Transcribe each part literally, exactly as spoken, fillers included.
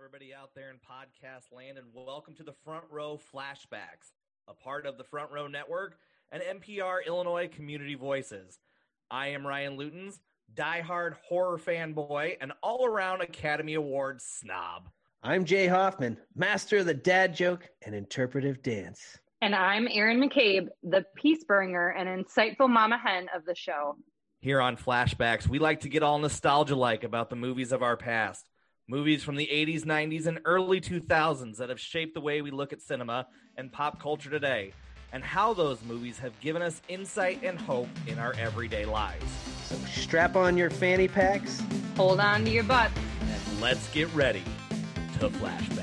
everybody out there in podcast land, and welcome to the Front Row Flashbacks, a part of the Front Row Network and N P R Illinois Community Voices. I am Ryan Lutens, diehard horror fanboy and all-around Academy Awards snob. I'm Jay Hoffman, master of the dad joke and interpretive dance. And I'm Erin McCabe, the peace bringer and insightful mama hen of the show. Here on Flashbacks, we like to get all nostalgia-like about the movies of our past. Movies from the eighties, nineties, and early two thousands that have shaped the way we look at cinema and pop culture today, and how those movies have given us insight and hope in our everyday lives. So strap on your fanny packs, hold on to your butt, and let's get ready to flashback.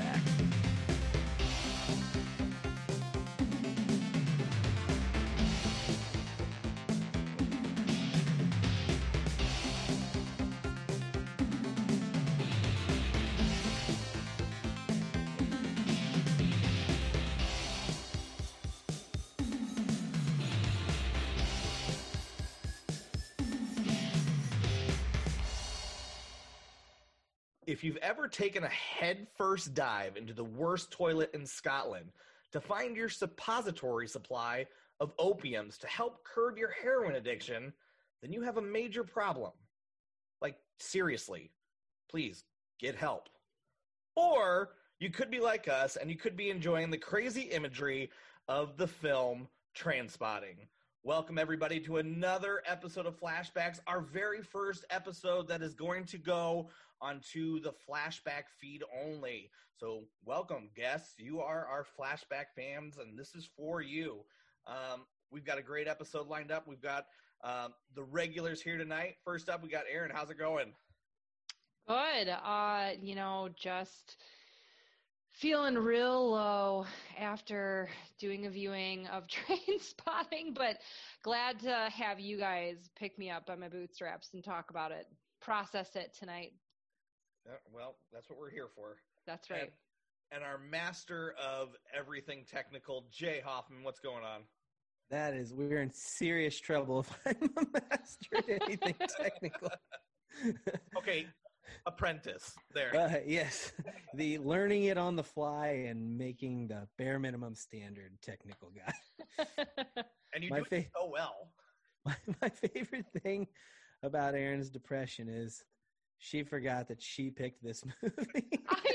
If you've ever taken a head-first dive into the worst toilet in Scotland to find your suppository supply of opiums to help curb your heroin addiction, then you have a major problem. Like, seriously, please get help. Or you could be like us and you could be enjoying the crazy imagery of the film Trainspotting. Welcome, everybody, to another episode of Flashbacks, our very first episode that is going to go onto the Flashback feed only. So welcome, guests. You are our Flashback fans, and this is for you. Um, we've got a great episode lined up. We've got um, the regulars here tonight. First up, we got Erin. How's it going? Good. Uh, you know, just feeling real low after doing a viewing of Trainspotting, but glad to have you guys pick me up by my bootstraps and talk about it, process it tonight. Yeah, well, that's what we're here for. That's right. And, and our master of everything technical, Jay Hoffman, what's going on? That is, we're in serious trouble if I'm a master at anything technical. Okay, apprentice there. Uh, yes, the learning it on the fly and making the bare minimum standard technical guy. And you my do fa- it so well. My, my favorite thing about Erin's depression is she forgot that she picked this movie. I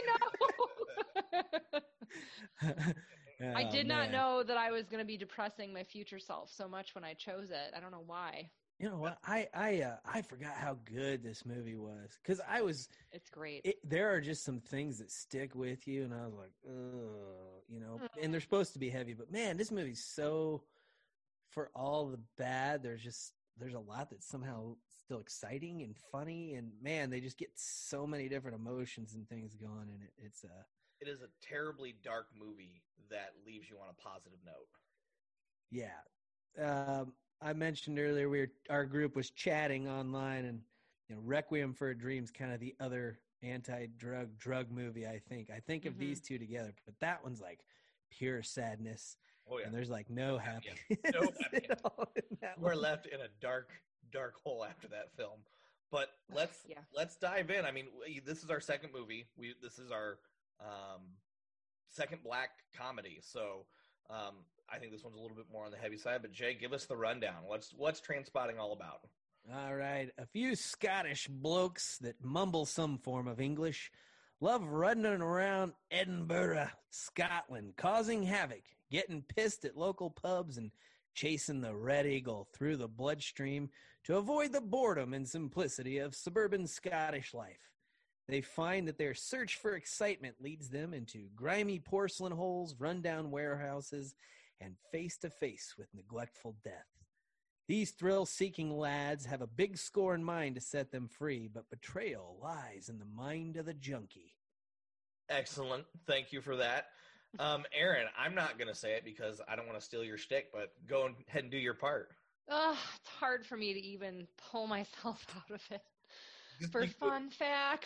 know. oh, I did not man. know that I was going to be depressing my future self so much when I chose it. I don't know why. You know what? I I uh, I forgot how good this movie was because I was. It's great. It, there are just some things that stick with you, and I was like, ugh, you know. And they're supposed to be heavy, but man, this movie's so. For all the bad, there's just there's a lot that's somehow still exciting and funny, and man, they just get so many different emotions and things going in it. It's a. It is a terribly dark movie that leaves you on a positive note. Yeah. Um, I mentioned earlier we were, our group was chatting online, and you know, Requiem for a Dream's kind of the other anti-drug drug movie. I think I think of mm-hmm. these two together, but that one's like pure sadness. Oh yeah, and there's like no happiness. Yeah. No happiness. We're one. left in a dark, dark hole after that film. But let's yeah. let's dive in. I mean, we, this is our second movie. We this is our um, second black comedy. So. Um, I think this one's a little bit more on the heavy side, but Jay, give us the rundown. What's what's Trainspotting all about? All right. A few Scottish blokes that mumble some form of English love running around Edinburgh, Scotland, causing havoc, getting pissed at local pubs, and chasing the Red Eagle through the bloodstream to avoid the boredom and simplicity of suburban Scottish life. They find that their search for excitement leads them into grimy porcelain holes, rundown warehouses, and face-to-face with neglectful death. These thrill-seeking lads have a big score in mind to set them free, but betrayal lies in the mind of the junkie. Excellent. Thank you for that. Um, Erin, I'm not going to say it because I don't want to steal your shtick, but go ahead and do your part. Oh, it's hard for me to even pull myself out of it. For fun facts.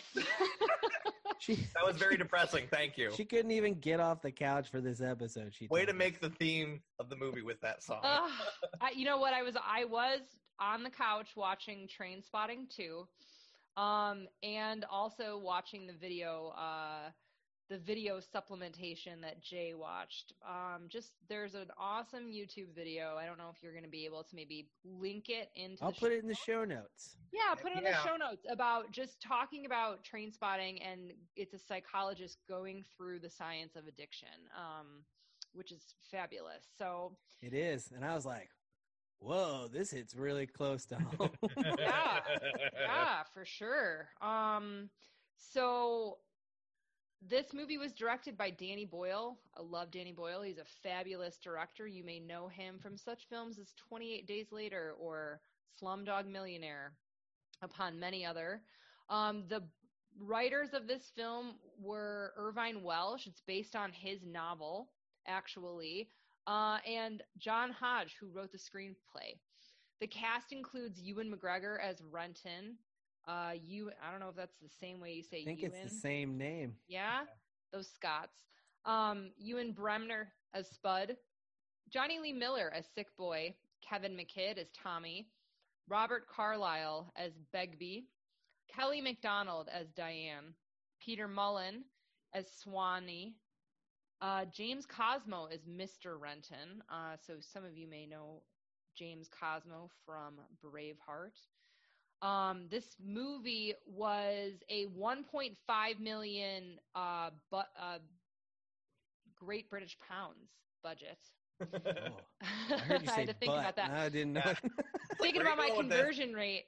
she, that was very depressing. Thank you. She couldn't even get off the couch for this episode. She Way to me. make the theme of the movie with that song. Uh, I, you know what? I was I was on the couch watching Trainspotting two, um, and also watching the video uh, the video supplementation that Jay watched. Um, just there's an awesome YouTube video. I don't know if you're going to be able to maybe link it into. I'll the put show it in the show notes. Yeah, put it in Yeah. the show notes about just talking about train spotting, and it's a psychologist going through the science of addiction, um, which is fabulous. So It is. And I was like, whoa, this hits really close to home. yeah, yeah, for sure. Um, so this movie was directed by Danny Boyle. I love Danny Boyle. He's a fabulous director. You may know him from such films as twenty-eight Days Later or Slumdog Millionaire, upon many other. Um, the writers of this film were Irvine Welsh. It's based on his novel, actually, uh, and John Hodge, who wrote the screenplay. The cast includes Ewan McGregor as Renton. Uh, you, I don't know if that's the same way you say I think Ewan. it's the same name. Yeah, those Scots. Um, Ewan Bremner as Spud. Johnny Lee Miller as Sick Boy. Kevin McKidd as Tommy. Robert Carlyle as Begbie. Kelly MacDonald as Diane. Peter Mullen as Swanee. Uh, James Cosmo as Mister Renton. Uh, so some of you may know James Cosmo from Braveheart. Um, this movie was a one point five million uh, bu- uh, Great British Pounds budget. Oh, I heard you I say had to think but. about that. No, I didn't know. Yeah. Thinking Where about my you going with this? conversion rate.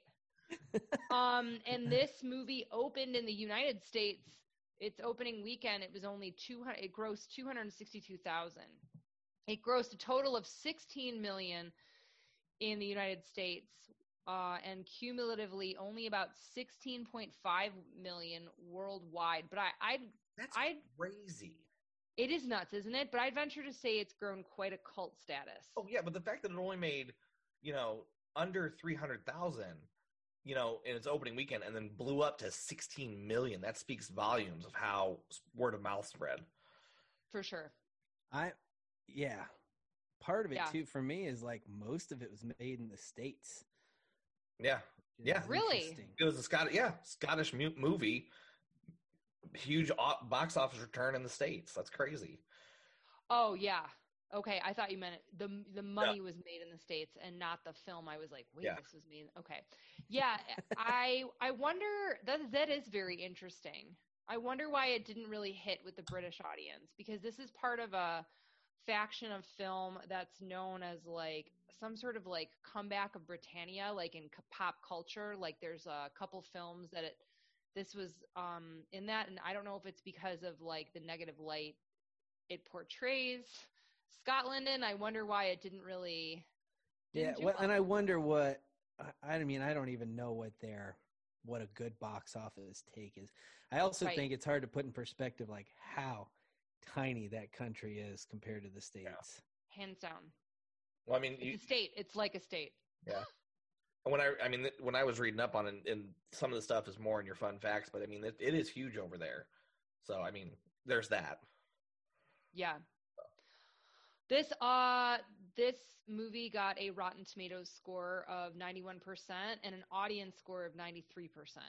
Um, and this movie opened in the United States. Its opening weekend, it was only two hundred. It grossed two hundred sixty-two thousand. It grossed a total of sixteen million in the United States, uh, and cumulatively only about sixteen point five million worldwide. But I, I, That's I, crazy. it is nuts, isn't it? But I'd venture to say it's grown quite a cult status. Oh yeah, but the fact that it only made, you know, under three hundred thousand, you know, in its opening weekend, and then blew up to sixteen million. That speaks volumes of how word of mouth spread. For sure. I, yeah. Part of it Yeah. too for me is like most of it was made in the States. Yeah, which is Yeah. Really? interesting. it was a Scottish, yeah, Scottish mu- movie, huge o- box office return in the States. That's crazy. Oh yeah. Okay, I thought you meant it. the the money was made in the States and not the film. I was like, wait, Yeah. this was made. Okay, yeah. I I wonder that that is very interesting. I wonder why it didn't really hit with the British audience, because this is part of a faction of film that's known as like some sort of like comeback of Britannia, like in c- pop culture. Like there's a couple films that it this was um in that, and I don't know if it's because of like the negative light it portrays Scotland in. I wonder why it didn't really. Yeah, didn't do well, and well. I wonder what I, I mean. I don't even know what their what a good box office take is. I also Right. think it's hard to put in perspective, like how tiny that country is compared to the States. Hands down, Well, I mean, it's you, a state. It's like a state. when I, I mean, th- when I was reading up on it, and some of the stuff is more in your fun facts, but I mean, it, it is huge over there. So, I mean, there's that. Yeah. This uh this movie got a Rotten Tomatoes score of ninety-one percent and an audience score of ninety-three percent.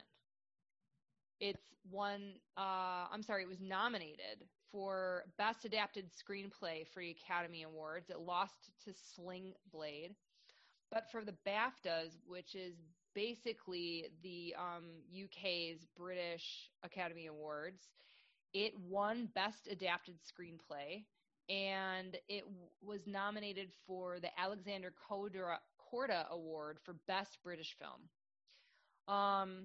It's won uh I'm sorry, it was nominated for Best Adapted Screenplay for the Academy Awards. It lost to Sling Blade. But for the BAFTAs, which is basically the um U K's British Academy Awards, it won Best Adapted Screenplay, and it w- was nominated for the Alexander Korda, Korda Award for Best British Film. Um,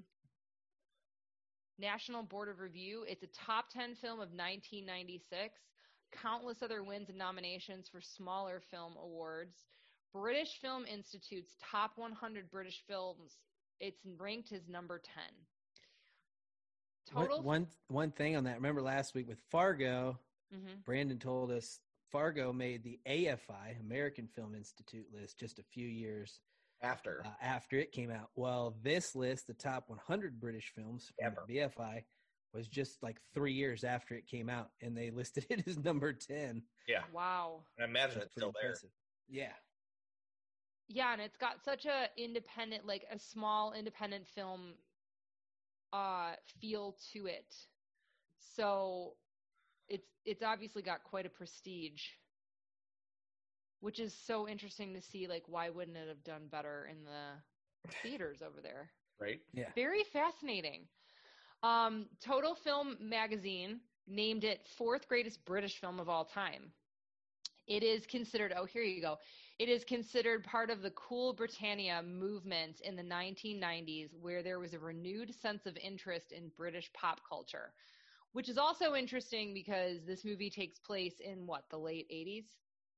National Board of Review, it's a top ten film of nineteen ninety-six. Countless other wins and nominations for smaller film awards. British Film Institute's top one hundred British films, it's ranked as number ten. One- Total. One, one thing on that. Remember last week with Fargo, Mhm. Brandon told us Fargo made the A F I, American Film Institute list, just a few years After. uh, after it came out. Well, this list, the top one hundred British films from Ever. the B F I, was just like three years after it came out, and they listed it as number ten. yeah. Wow. I imagine That's it's still pretty there. impressive. Yeah. Yeah, and it's got such a independent, like a small independent film uh feel to it. So it's it's obviously got quite a prestige, which is so interesting to see. Like, why wouldn't it have done better in the theaters over there? Right? Yeah. Very fascinating. Um, Total Film Magazine named it fourth greatest British film of all time. It is considered, oh, here you go. It is considered part of the Cool Britannia movement in the nineteen nineties, where there was a renewed sense of interest in British pop culture, which is also interesting because this movie takes place in what, the late eighties?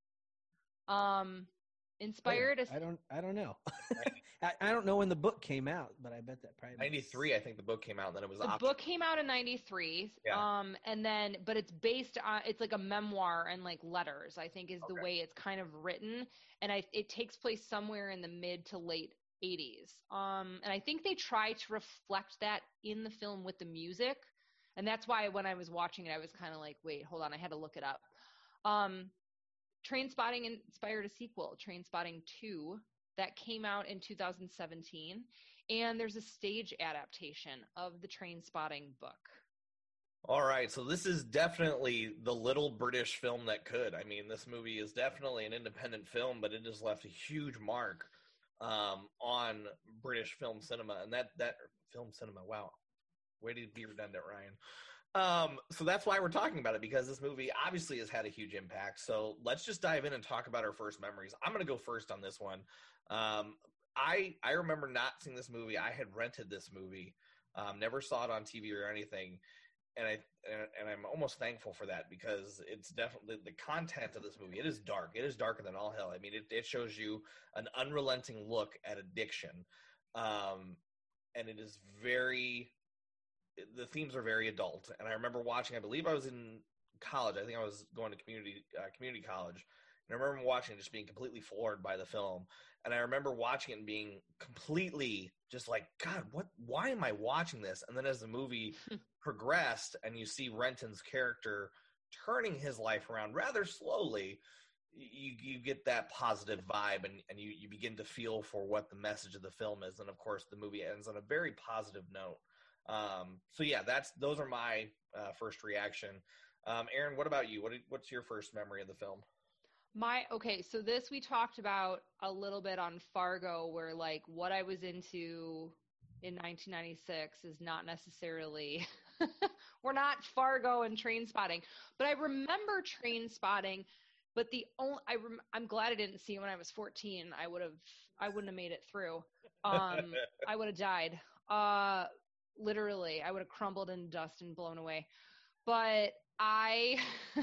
Um, inspired. I don't. I don't know. I, I don't know when the book came out, but I bet that probably ninety-three, I think the book came out, and then it was the optional. book came out in ninety-three. Yeah. Um, and then, but it's based on, it's like a memoir and like letters, I think is the Okay. way it's kind of written. And I, it takes place somewhere in the mid to late eighties. Um, and I think they try to reflect that in the film with the music. And that's why when I was watching it, I was kind of like, wait, hold on, I had to look it up. Um, Trainspotting inspired a sequel, Trainspotting two, that came out in two thousand seventeen. And there's a stage adaptation of the Trainspotting book. All right, so this is definitely the little British film that could. I mean, this movie is definitely an independent film, but it has left a huge mark um, on British film cinema. And that, that film cinema, wow. Way to be redundant, Ryan. Um, so that's why we're talking about it, because this movie obviously has had a huge impact. So let's just dive in and talk about our first memories. I'm going to go first on this one. Um, I I remember not seeing this movie. I had rented this movie, um, never saw it on T V or anything, and I and, and I'm almost thankful for that, because it's definitely the content of this movie. It is dark. It is darker than all hell. I mean, it, it shows you an unrelenting look at addiction, um, and it is very. The themes are very adult, and I remember watching. I believe I was in college. I think I was going to community uh, community college, and I remember watching and just being completely floored by the film. And I remember watching it and being completely just like, God, what? Why am I watching this? And then as the movie progressed, and you see Renton's character turning his life around rather slowly, you you get that positive vibe, and, and you, you begin to feel for what the message of the film is. And of course, the movie ends on a very positive note. Um, so yeah, that's those are my uh, first reaction. Um, Aaron, what about you? What what's your first memory of the film? My okay, so this we talked about a little bit on Fargo, where like what I was into in nineteen ninety-six is not necessarily we're not Fargo and Trainspotting, but I remember Trainspotting. But the only I rem, I'm glad I didn't see it when I was fourteen. I would have I wouldn't have made it through. Um, I would have died. Uh, literally, I would have crumbled in dust and blown away. But I.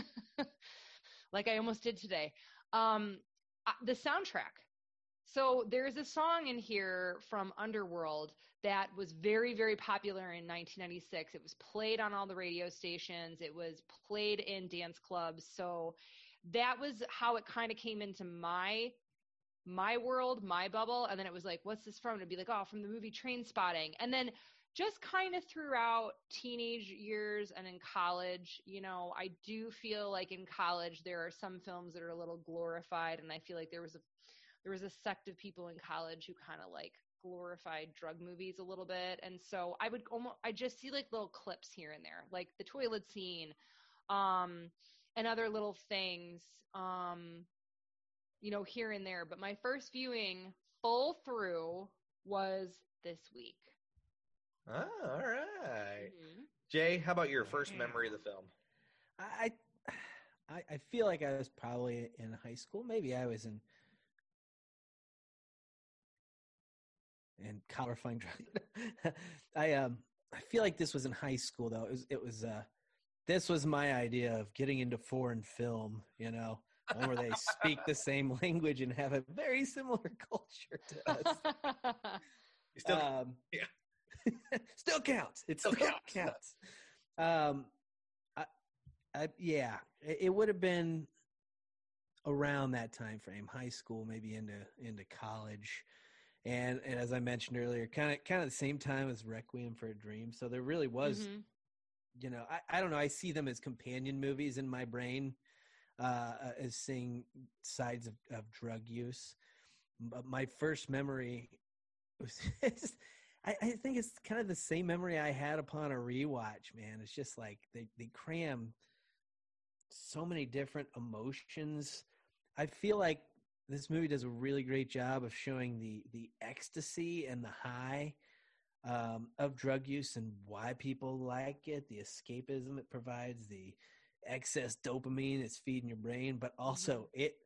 Like I almost did today. Um, the soundtrack. So there's a song in here from Underworld that was very, very popular in nineteen ninety-six. It was played on all the radio stations. It was played in dance clubs. So that was how it kind of came into my my world, my bubble. And then it was like, what's this from? And it'd be like, oh, from the movie Trainspotting. And then just kind of throughout teenage years and in college, you know, I do feel like in college there are some films that are a little glorified, and I feel like there was a there was a sect of people in college who kind of like glorified drug movies a little bit. And so I would almost I just see like little clips here and there, like the toilet scene, um, and other little things, um, you know, here and there. But my first viewing full through was this week. Oh, all right. Mm-hmm. Jay, how about your first memory of the film? I, I I feel like I was probably in high school. Maybe I was in in glorifying drug. I um I feel like this was in high school though. It was it was uh this was my idea of getting into foreign film. You know, one where they speak the same language and have a very similar culture to us. You still, um, yeah. Still counts. It Still still, counts. counts. Um, I, I, yeah, it, it would have been around that time frame, high school, maybe into into college, and and as I mentioned earlier, kind of kind of the same time as Requiem for a Dream. So there really was, mm-hmm. you know, I, I don't know. I see them as companion movies in my brain, uh, as seeing sides of, of drug use. But my first memory was. I, I think it's kind of the same memory I had upon a rewatch, man. It's just like they, they cram so many different emotions. I feel like this movie does a really great job of showing the the ecstasy and the high um, of drug use and why people like it, the escapism it provides, the excess dopamine it's feeding your brain, but also it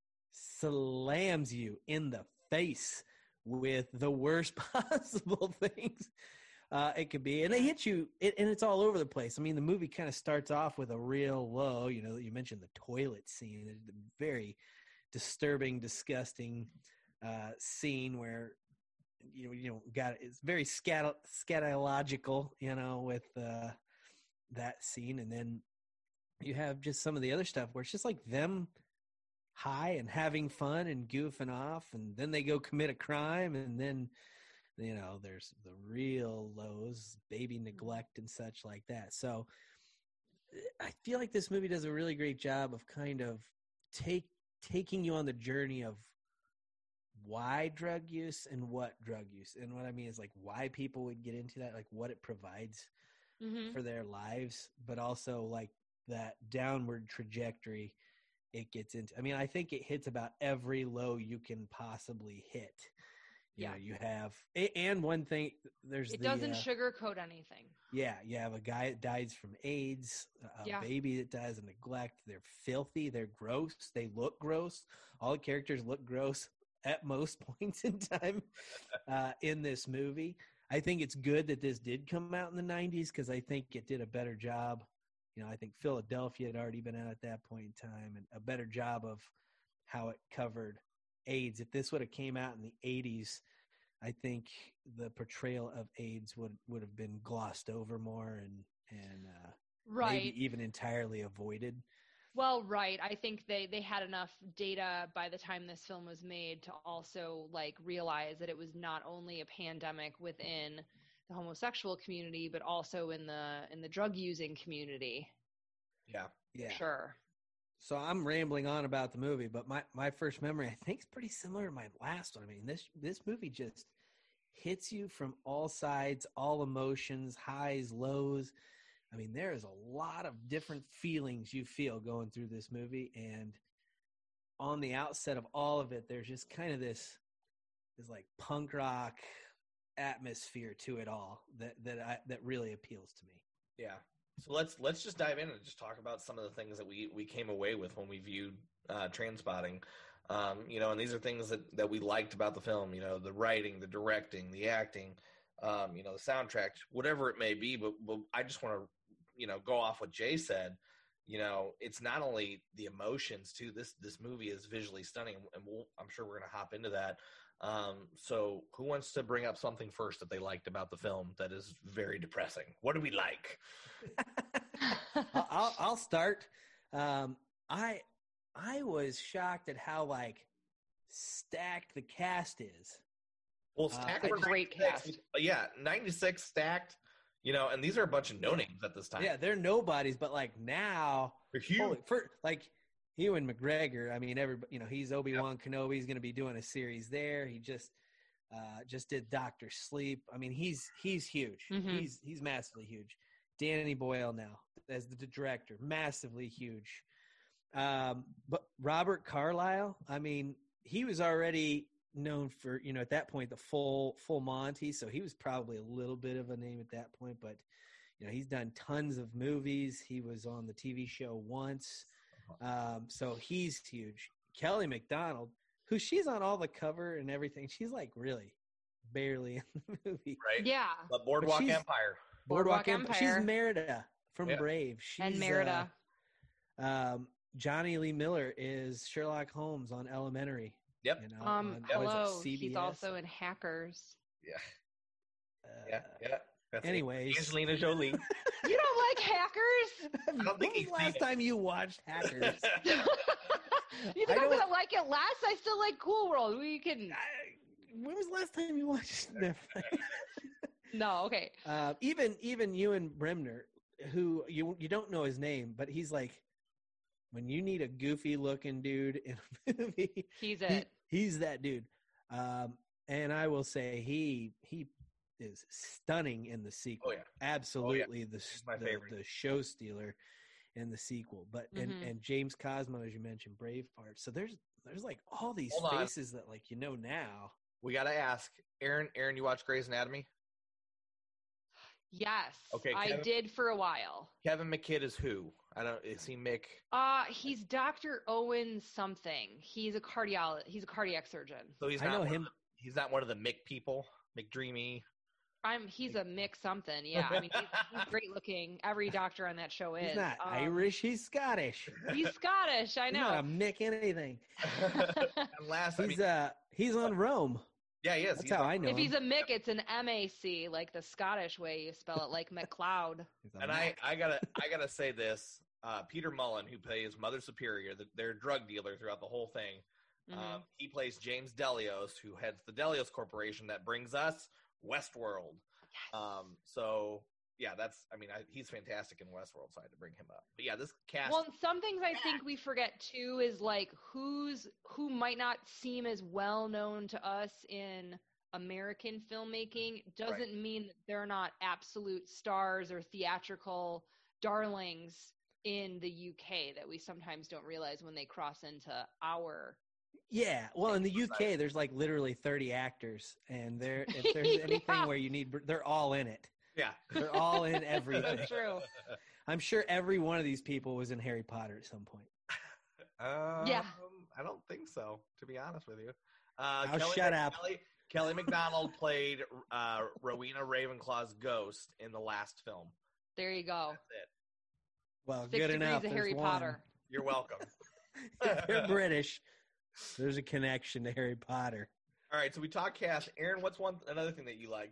slams you in the face with the worst possible things uh, it could be. And they hit you, it, and it's all over the place. I mean, the movie kind of starts off with a real low, you know, you mentioned the toilet scene, the very disturbing, disgusting uh, scene where, you know, you know, got it's very scat- scatological, you know, with uh, that scene. And then you have just some of the other stuff where it's just like them high and having fun and goofing off, and then they go commit a crime, and then, you know, there's the real lows, baby neglect and such like that. So I feel like this movie does a really great job of kind of take taking you on the journey of why drug use and what drug use. And what I mean is like why people would get into that, like what it provides Mm-hmm. for their lives, but also like that downward trajectory it gets into. I mean, I think it hits about every low you can possibly hit. You Yeah. know, you have, and one thing, there's It the, doesn't uh, sugarcoat anything. yeah, you have a guy that dies from AIDS, a Yeah. baby that dies of neglect. They're filthy. They're gross. They look gross. All the characters look gross at most points in time uh, in this movie. I think it's good that this did come out in the nineties because I think it did a better job. You know, I think Philadelphia had already been out at that point in time, and a better job of how it covered AIDS. If this would have came out in the eighties, I think the portrayal of AIDS would, would have been glossed over more and and uh, Right. maybe even entirely avoided. Well, right. I think they, they had enough data by the time this film was made to also like realize that it was not only a pandemic within the homosexual community, but also in the in the drug using community. Yeah. Yeah. Sure. So I'm rambling on about the movie, but my, my first memory I think is pretty similar to my last one. I mean, this this movie just hits you from all sides, all emotions, highs, lows. I mean, there is a lot of different feelings you feel going through this movie, and on the outset of all of it, there's just kind of this this like punk rock atmosphere to it all that that I, that really appeals to me. Yeah. So let's let's just dive in and just talk about some of the things that we, we came away with when we viewed uh, Trainspotting. Um, you know, and these are things that, that we liked about the film. You know, the writing, the directing, the acting, um, you know, the soundtrack, whatever it may be. But, but I just want to, you know, go off what Jay said. You know, it's not only the emotions too. This this movie is visually stunning, and we'll, I'm sure we're going to hop into that. Um, so who wants to bring up something first that they liked about the film that is very depressing? What do we like? I'll, I'll, I'll start. Um, I I was shocked at how like stacked the cast is. Well, Uh, stacked a for great ninety-six, cast. yeah, ninety-six stacked. You know, and these are a bunch of no names at this time. Yeah, they're nobodies, but like now, They're huge. holy, for like Ewan McGregor. I mean, everybody, you know, he's Obi-Wan yep. Kenobi. He's going to be doing a series there. He just uh, just did Doctor Sleep. I mean, he's he's huge. Mm-hmm. He's he's massively huge. Danny Boyle now as the director, massively huge. Um, but Robert Carlyle, I mean, he was already known for, you know, at that point, the full full Monty, so he was probably a little bit of a name at that point, but, you know, he's done tons of movies. He was on the T V show once, um, so he's huge. Kelly MacDonald, who she's on all the cover and everything, she's like really barely in the movie. Right? Yeah. The Boardwalk Empire. Boardwalk, Boardwalk Empire. Empire. She's Merida from Yeah. Brave. She's, And Merida. Uh, um, Johnny Lee Miller is Sherlock Holmes on Elementary. Yep. You know, Um, on, what is it, hello. C B S? He's also in Hackers. Yeah. Uh, Yeah. Yeah. That's it. Anyways. Angelina Jolie. You don't like Hackers? I don't when think was he's the last seen it. time you watched Hackers? You think I I'm don't- gonna like it less? I still like Cool World. We can. I- when was the last time you watched Never mind. No, okay. Uh, even even Ewan Bremner, who you you don't know his name, but he's like, when you need a goofy looking dude in a movie, He's he- it. he's that dude. Um, and I will say he he is stunning in the sequel. Oh, yeah. Absolutely the my the, favorite. the show stealer. in the sequel. But Mhm. and, and James Cosmo, as you mentioned, Braveheart. So there's there's like all these Hold on. faces that like you know now. We got to ask Aaron. Aaron, you watch Grey's Anatomy? Yes, Okay, I Kevin- did for a while. Kevin McKidd is who? I don't. Is he Mick? Uh, he's Doctor Owen something. He's a cardiologist. He's a cardiac surgeon. So he's I not know one him. Of the, he's not one of the Mick people. McDreamy. I'm. He's a Mick something. Yeah, I mean, he's, he's great looking. Every doctor on that show is. He's not Um, Irish. He's Scottish. He's Scottish. I He's not a know. Mick anything. And last, I He's mean, uh he's on Rome. yeah, he is. That's He's how on- I know If him. he's a Mick, it's an M A C, like the Scottish way you spell it, like McLeod. He's a And I, Mac. I gotta, I gotta say this. Uh, Peter Mullen, who plays Mother Superior, the, their drug dealer throughout the whole thing, Mhm. um, he plays James Delios, who heads the Delios Corporation that brings us Westworld. Um, so yeah, that's. I mean, I, he's fantastic in Westworld, so I had to bring him up. But yeah, this cast. Well, and some things I think we forget too is like who's who might not seem as well known to us in American filmmaking doesn't Right. mean that they're not absolute stars or theatrical darlings in the U K that we sometimes don't realize when they cross into our. Yeah, well, in the U K, there's like literally thirty actors, and there if there's anything Yeah. where you need, they're all in it. yeah. They're all in everything. That's true. I'm sure every one of these people was in Harry Potter at some point. Um, Yeah. I don't think so, to be honest with you. Uh, Oh, shut up. Kelly, Kelly McDonald played uh, Rowena Ravenclaw's ghost in the last film. There you go. That's it. Well, Six good degrees enough. of There's Harry one. Potter. You're welcome. If they're British, there's a connection to Harry Potter. All right, so we talked cast. Aaron, what's one another thing that you liked?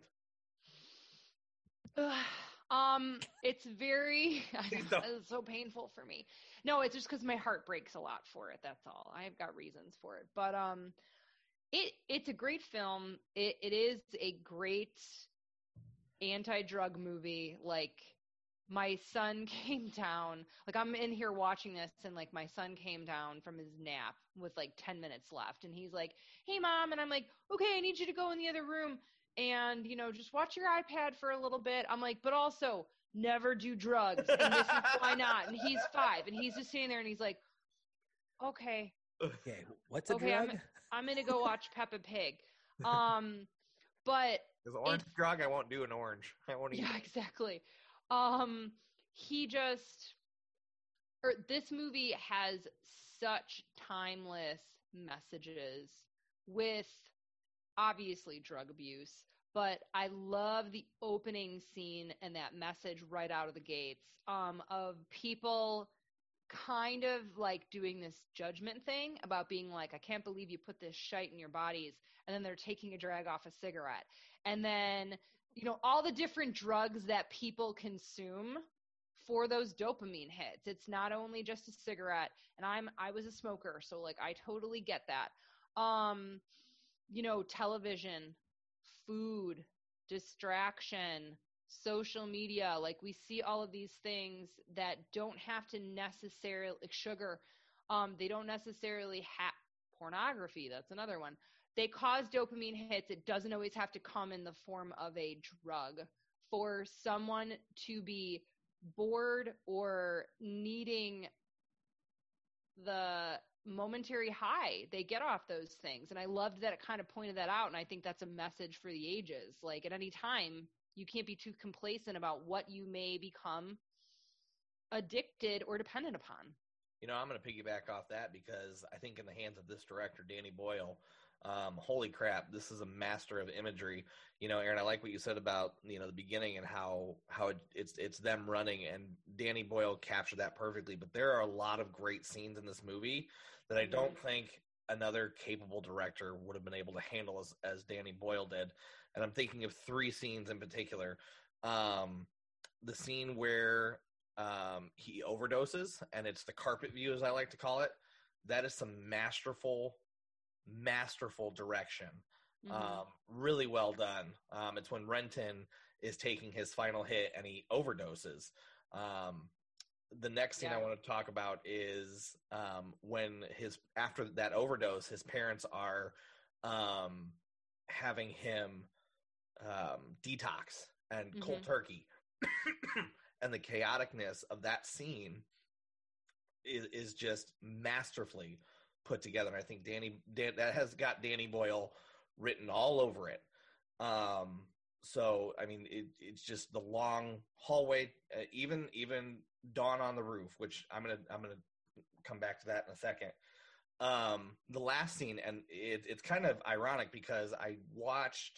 um, it's very Please don't. it's so painful for me. No, it's just because my heart breaks a lot for it. That's all. I've got reasons for it, but um, it it's a great film. It it is a great anti-drug movie. Like my son came down. Like I'm in here watching this, and like my son came down from his nap with like ten minutes left, and he's like, "Hey, Mom," and I'm like, "Okay, I need you to go in the other room." And, you know, just watch your iPad for a little bit. I'm like, but also never do drugs. And this is why not. And he's five. And he's just sitting there and he's like, okay, Okay, what's a Okay, drug? I'm- I'm going to go watch Peppa Pig. Um, but Is orange It's- drug? I won't do an orange. I won't eat yeah, it. exactly. Um, he just, or this movie has such timeless messages with obviously drug abuse, but I love the opening scene and that message right out of the gates um, of people kind of like doing this judgment thing about being like, I can't believe you put this shite in your bodies. And then they're taking a drag off a cigarette. And then, you know, all the different drugs that people consume for those dopamine hits. It's not only just a cigarette. And I'm, I was a smoker. So like, I totally get that. Um, you know, television, food, distraction, social media. Like we see all of these things that don't have to necessarily, like sugar, um, they don't necessarily have pornography. That's another one. They cause dopamine hits. It doesn't always have to come in the form of a drug. For someone to be bored or needing the momentary high they get off those things, and I loved that it kind of pointed that out, and I think that's a message for the ages. Like at any time you can't be too complacent about what you may become addicted or dependent upon. You know, I'm going to piggyback off that because I think in the hands of this director, Danny Boyle, um, holy crap, this is a master of imagery. You know, Aaron, I like what you said about, you know, the beginning and how how it, it's it's them running, and Danny Boyle captured that perfectly. But there are a lot of great scenes in this movie that I don't think another capable director would have been able to handle as, as Danny Boyle did. And I'm thinking of three scenes in particular. Um, the scene where um, he overdoses, and it's the carpet view, as I like to call it. That is some masterful, masterful direction. Mhm. Um, really well done. Um, it's when Renton is taking his final hit and he overdoses. Um, the next thing Yeah. I want to talk about is um, when his after that overdose, his parents are um, having him um, detox and cold Mhm. turkey, and the chaoticness of that scene is, is just masterfully put together. And I think Danny Dan, that has got Danny Boyle written all over it. Um, so I mean, it, it's just the long hallway, uh, even even Dawn on the Roof, which I'm gonna I'm gonna come back to that in a second. Um, the last scene, and it, it's kind of ironic because I watched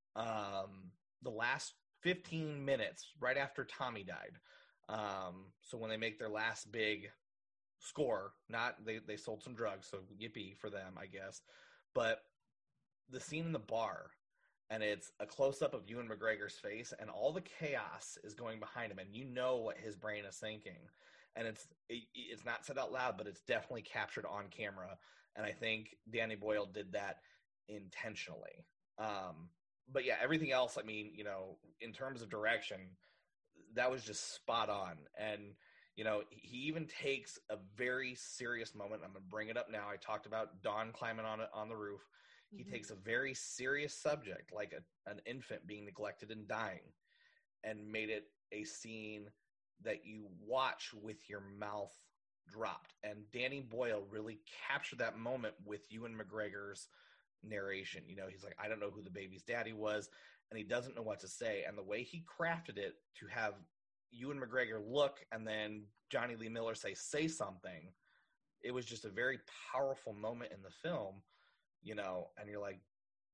um, the last fifteen minutes right after Tommy died. Um, so when they make their last big score, not they, they sold some drugs, so yippee for them, I guess. But the scene in the bar, and it's a close-up of Ewan McGregor's face, and all the chaos is going behind him, and you know what his brain is thinking. And it's it, it's not said out loud, but it's definitely captured on camera. And I think Danny Boyle did that intentionally. Um, but yeah, everything else, I mean, you know, in terms of direction, that was just spot on. And, you know, he even takes a very serious moment. I'm going to bring it up now. I talked about Dawn climbing on it on the roof. He mm-hmm. takes a very serious subject, like a, an infant being neglected and dying, and made it a scene that you watch with your mouth dropped. And Danny Boyle really captured that moment with Ewan McGregor's narration. You know, he's like, I don't know who the baby's daddy was, and he doesn't know what to say. And the way he crafted it to have Ewan McGregor look and then Johnny Lee Miller say, say something, it was just a very powerful moment in the film, you know, and you're like,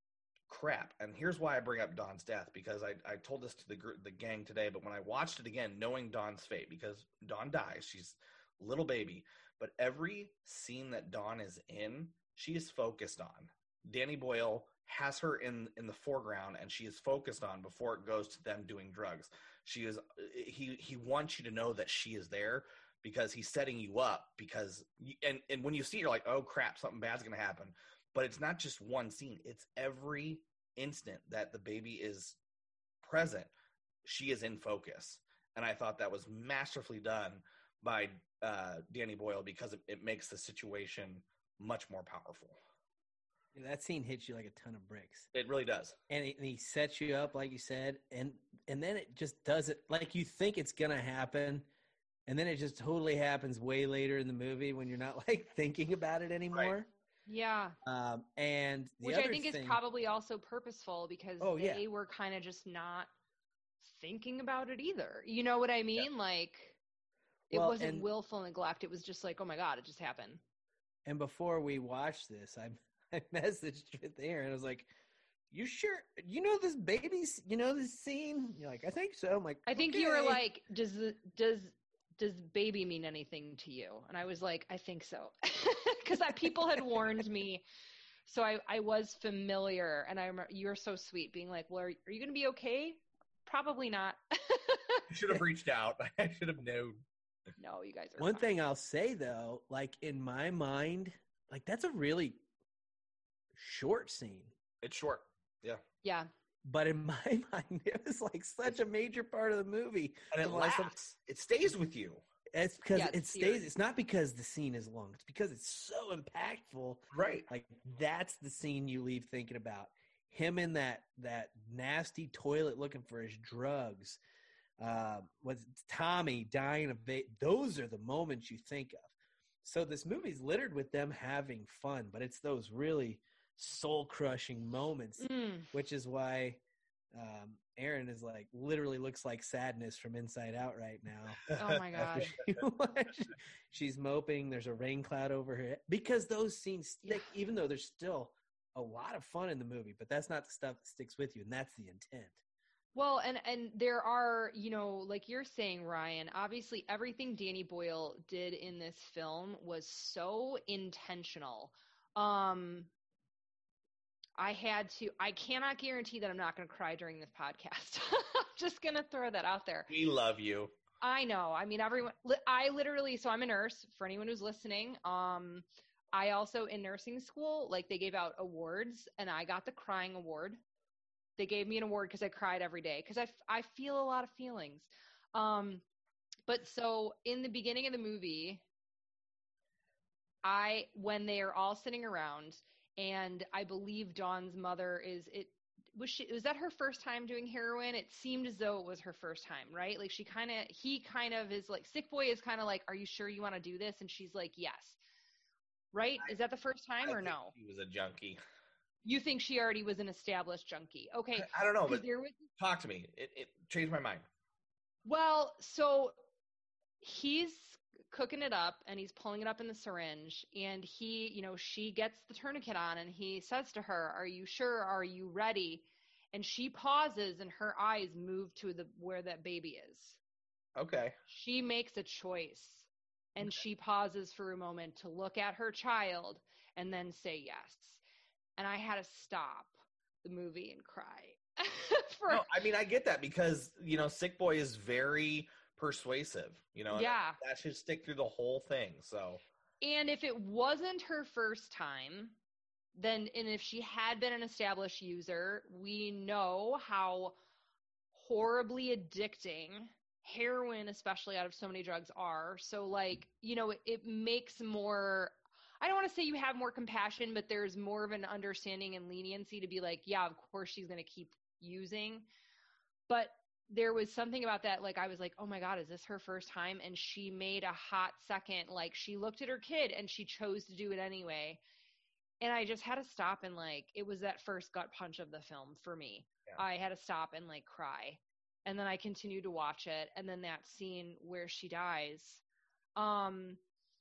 crap. And here's why I bring up Dawn's death, because I, I told this to the group, the gang today, but when I watched it again, knowing Dawn's fate, because Dawn dies, she's a little baby, but every scene that Dawn is in, she is focused on. Danny Boyle has her in, in the foreground, and she is focused on before it goes to them doing drugs. She is, he, he wants you to know that she is there because he's setting you up, because, you, and, and when you see it, you're like, oh crap, something bad's going to happen. But it's not just one scene. It's every instant that the baby is present, she is in focus. And I thought that was masterfully done by uh, Danny Boyle, because it, it makes the situation much more powerful. Yeah, that scene hits you like a ton of bricks. It really does. And, it, and he sets you up, like you said, and and then it just does it like you think it's going to happen, and then it just totally happens way later in the movie when you're not like thinking about it anymore. Right. Yeah. Um, and the Which other I think thing, is probably also purposeful, because oh, they yeah. were kind of just not thinking about it either. You know what I mean? Yeah. Like, it well, wasn't and, willful neglect. It was just like, oh my God, it just happened. And before we watched this, I, I messaged with Aaron. I was like, you sure? You know this baby's, you know this scene? You're like, I think so. I'm like, I think okay. You were like, does the, does, does baby mean anything to you? And I was like, I think so. Because people had warned me. So I, I was familiar, and I remember you were so sweet, being like, well, are, are you going to be okay? Probably not. You should have reached out. I should have known. No, you guys are One fine. thing I'll say, though, like in my mind, like that's a really short scene. It's short. Yeah. Yeah. But in my mind, it was like such a major part of the movie. And it like, lasts. It stays with you. It's because yeah, it stays. It's not because the scene is long. It's because it's so impactful. Right. Like that's the scene you leave thinking about. Him in that that nasty toilet looking for his drugs. Uh, with Tommy dying of va- those are the moments you think of. So this movie's littered with them having fun, but it's those really soul-crushing moments, mm. which is why um, Aaron is like literally looks like Sadness from Inside Out right now. Oh my God. She, she's moping. There's a rain cloud over her head, because those scenes stick, yeah. even though there's still a lot of fun in the movie, but that's not the stuff that sticks with you, and that's the intent. Well, and, and there are, you know, like you're saying, Ryan, obviously everything Danny Boyle did in this film was so intentional. Um, I had to, I cannot guarantee that I'm not going to cry during this podcast. I'm just going to throw that out there. We love you. I know. I mean, everyone, I literally, so I'm a nurse for anyone who's listening. Um, I also in nursing school, like they gave out awards, and I got the crying award. They gave me an award because I cried every day, because I, I feel a lot of feelings. Um, but so in the beginning of the movie, I, when they are all sitting around, and I believe Dawn's mother is, it was she was that her first time doing heroin? It seemed as though it was her first time, right? Like she kind of he kind of is like Sick Boy is kind of like, are you sure you want to do this? And she's like, yes. Right? Is that the first time I or think no? She was a junkie. You think she already was an established junkie? Okay. I, I don't know, 'cause but there was talk to me. It, it changed my mind. Well, so he's cooking it up and he's pulling it up in the syringe and he, you know, she gets the tourniquet on and he says to her, "Are you sure? Are you ready?" And she pauses and her eyes move to the where that baby is. Okay. She makes a choice and she pauses for a moment to look at her child and then say yes. And I had to stop the movie and cry. For, No, I mean, I get that because, you know, Sick Boy is very persuasive, you know, and yeah. that should stick through the whole thing. So, And if it wasn't her first time, then, and if she had been an established user, we know how horribly addicting heroin, especially out of so many drugs, are. So, like, you know, it, it makes more, I don't want to say you have more compassion, but there's more of an understanding and leniency to be like, yeah, of course she's going to keep using. But there was something about that, like, I was like, oh my God, is this her first time? And she made a hot second, like, she looked at her kid and she chose to do it anyway. And I just had to stop and, like, it was that first gut punch of the film for me. Yeah. I had to stop and, like, cry. And then I continued to watch it. And then that scene where she dies, um,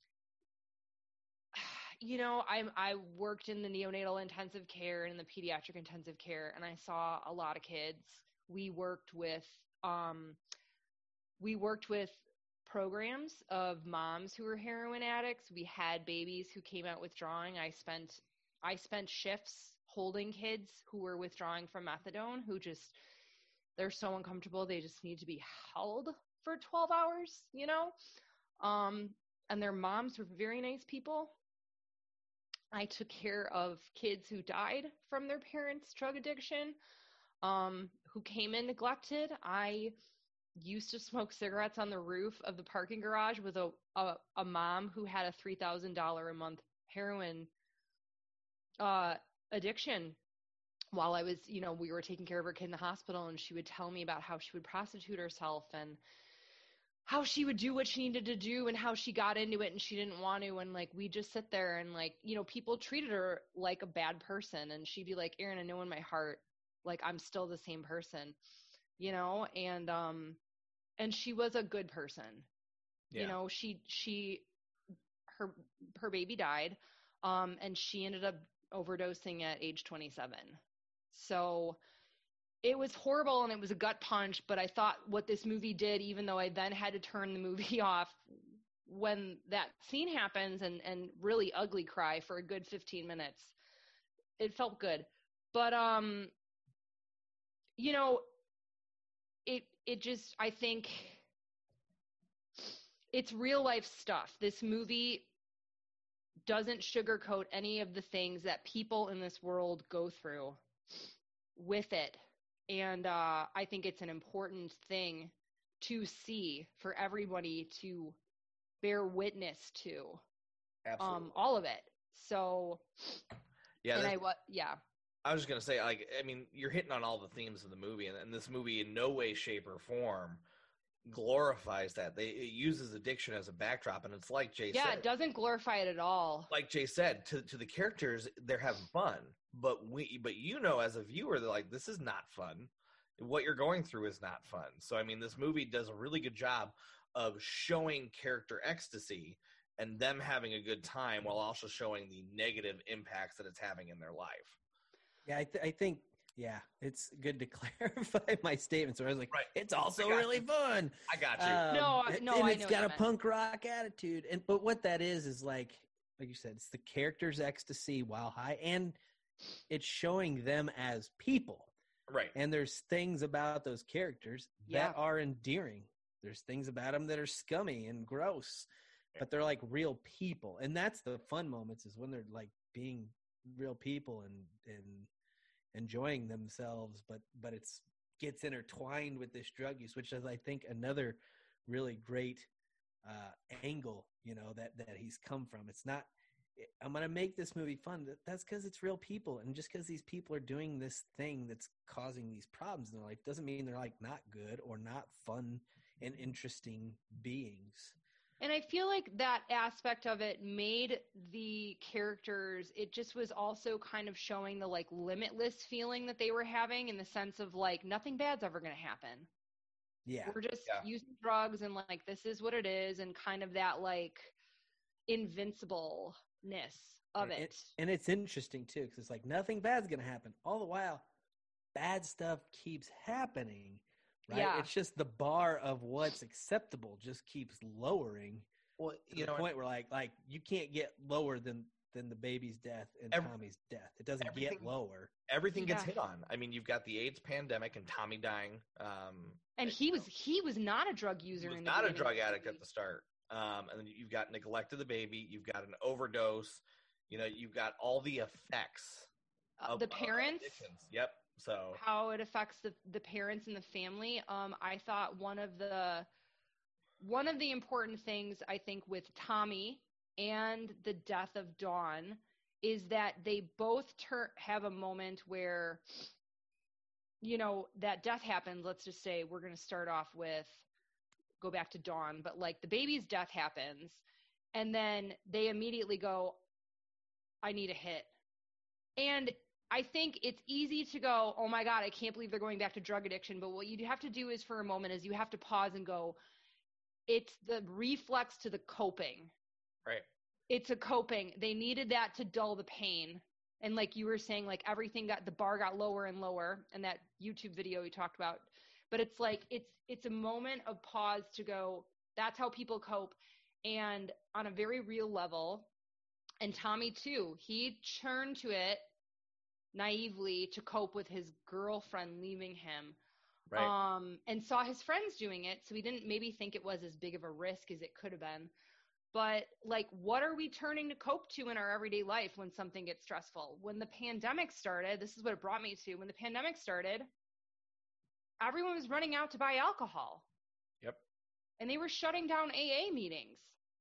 you know, I I worked in the neonatal intensive care and in the pediatric intensive care, and I saw a lot of kids. We worked with, um, we worked with programs of moms who were heroin addicts. We had babies who came out withdrawing. I spent, I spent shifts holding kids who were withdrawing from methadone, who just, they're so uncomfortable. They just need to be held for twelve hours, you know? Um, and their moms were very nice people. I took care of kids who died from their parents' drug addiction, um, who came in neglected. I used to smoke cigarettes on the roof of the parking garage with a, a, a mom who had a three thousand dollars a month heroin uh, addiction while I was, you know, we were taking care of her kid in the hospital, and she would tell me about how she would prostitute herself and how she would do what she needed to do and how she got into it and she didn't want to. And, like, we just sit there and, like, you know, people treated her like a bad person. And she'd be like, Erin, I know in my heart, like, I'm still the same person, you know? And, um, and she was a good person. Yeah. You know, she, she, her, her baby died, um, and she ended up overdosing at age twenty-seven. So it was horrible and it was a gut punch, but I thought what this movie did, even though I then had to turn the movie off when that scene happens and, and really ugly cry for a good fifteen minutes, it felt good. But, um, you know, it, it just, I think it's real life stuff. This movie doesn't sugarcoat any of the things that people in this world go through with it. And uh, I think it's an important thing to see for everybody to bear witness to. Absolutely. Um, all of it. So, yeah, and I, what, yeah. I was just going to say, like, I mean, you're hitting on all the themes of the movie, and, and this movie in no way, shape, or form glorifies that. They, it uses addiction as a backdrop, and it's like Jay yeah, said. Yeah, it doesn't glorify it at all. Like Jay said, to to the characters, they're having fun. But we, but you know, as a viewer, they're like, this is not fun. What you're going through is not fun. So, I mean, this movie does a really good job of showing character ecstasy and them having a good time while also showing the negative impacts that it's having in their life. Yeah, I, th- I think, yeah, it's good to clarify my statement. So I was like, right. It's also really you. fun. I got you. Um, no, no, and I it's know got a meant. punk rock attitude. And but what that is is like, like you said, it's the character's ecstasy while high, and it's showing them as people. Right. And there's things about those characters yeah. that are endearing. There's things about them that are scummy and gross, but they're like real people. And that's the fun moments, is when they're like being real people and, and enjoying themselves, but, but it's gets intertwined with this drug use, which is, I think, another really great uh, angle, you know, that, that he's come from. It's not, I'm going to make this movie fun. That's because it's real people. And just because these people are doing this thing that's causing these problems in their life doesn't mean they're like not good or not fun and interesting beings. And I feel like that aspect of it made the characters, it just was also kind of showing the like limitless feeling that they were having, in the sense of like nothing bad's ever going to happen. Yeah. We're just Yeah. using drugs and like this is what it is, and kind of that like invincibleness of and, it. it. And it's interesting too, because it's like nothing bad's going to happen. All the while, bad stuff keeps happening. Right? Yeah. It's just the bar of what's acceptable just keeps lowering. Well, to you the know, point where like like you can't get lower than than the baby's death and Every- Tommy's death. It doesn't everything- get lower. everything gets Yeah. hit on. I mean, you've got the AIDS pandemic and Tommy dying. Um, And he was he was not a drug he user. was in the not a beginning drug of the addict movie. at the start. Um, and then you've got neglect of the baby. You've got an overdose. You know, you've got all the effects Uh, of the of parents, addictions. Yep. So how it affects the the parents and the family. Um, I thought one of the one of the important things I think with Tommy and the death of Dawn is that they both tur- have a moment where, you know, that death happens. Let's just say we're going to start off with go back to Dawn, but like the baby's death happens, and then they immediately go, I need a hit. And I think it's easy to go, oh my God, I can't believe they're going back to drug addiction. But what you have to do is for a moment is you have to pause and go, it's the reflex to the coping. right. It's a coping. They needed that to dull the pain. And like you were saying, like everything got, the bar got lower and lower, and that YouTube video you talked about. But it's like, it's, it's a moment of pause to go, that's how people cope. And on a very real level, and Tommy too, he turned to it naively to cope with his girlfriend leaving him. Right. Um, and saw his friends doing it. So he didn't maybe think it was as big of a risk as it could have been. But like, what are we turning to cope to in our everyday life when something gets stressful? When the pandemic started, this is what it brought me to. When the pandemic started, everyone was running out to buy alcohol. Yep. And they were shutting down A A meetings.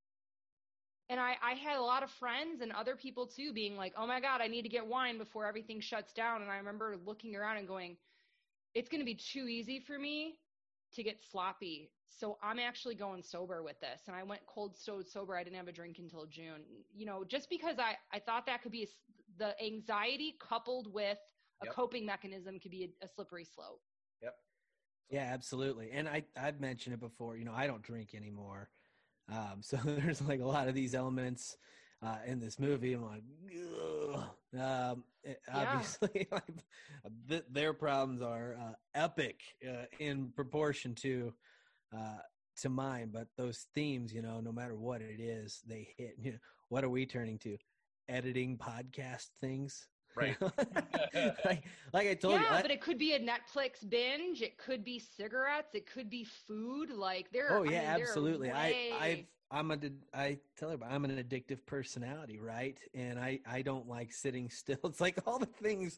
And I, I had a lot of friends and other people too being like, oh my God, I need to get wine before everything shuts down. And I remember looking around and going, it's going to be too easy for me to get sloppy. So I'm actually going sober with this. And I went cold stone sober. I didn't have a drink until June, you know, just because I, I thought that could be a, the anxiety coupled with a Yep. coping mechanism could be a, a slippery slope. Yep. Yeah, absolutely. And I I've mentioned it before, you know, I don't drink anymore. Um, so there's like a lot of these elements uh, in this movie. I'm like, ugh. Um, it- Yeah. obviously, like, th- their problems are uh, epic uh, in proportion to uh, to mine. But those themes, you know, no matter what it is, they hit. You know, what are we turning to? Editing podcast things. Right. like, like I told yeah, you, I- but it could be a Netflix binge. It could be cigarettes. It could be food. Like there. Oh I yeah, mean, there are absolutely. I way- I I'm a I tell everybody I'm an addictive personality, right? And I I don't like sitting still. It's like all the things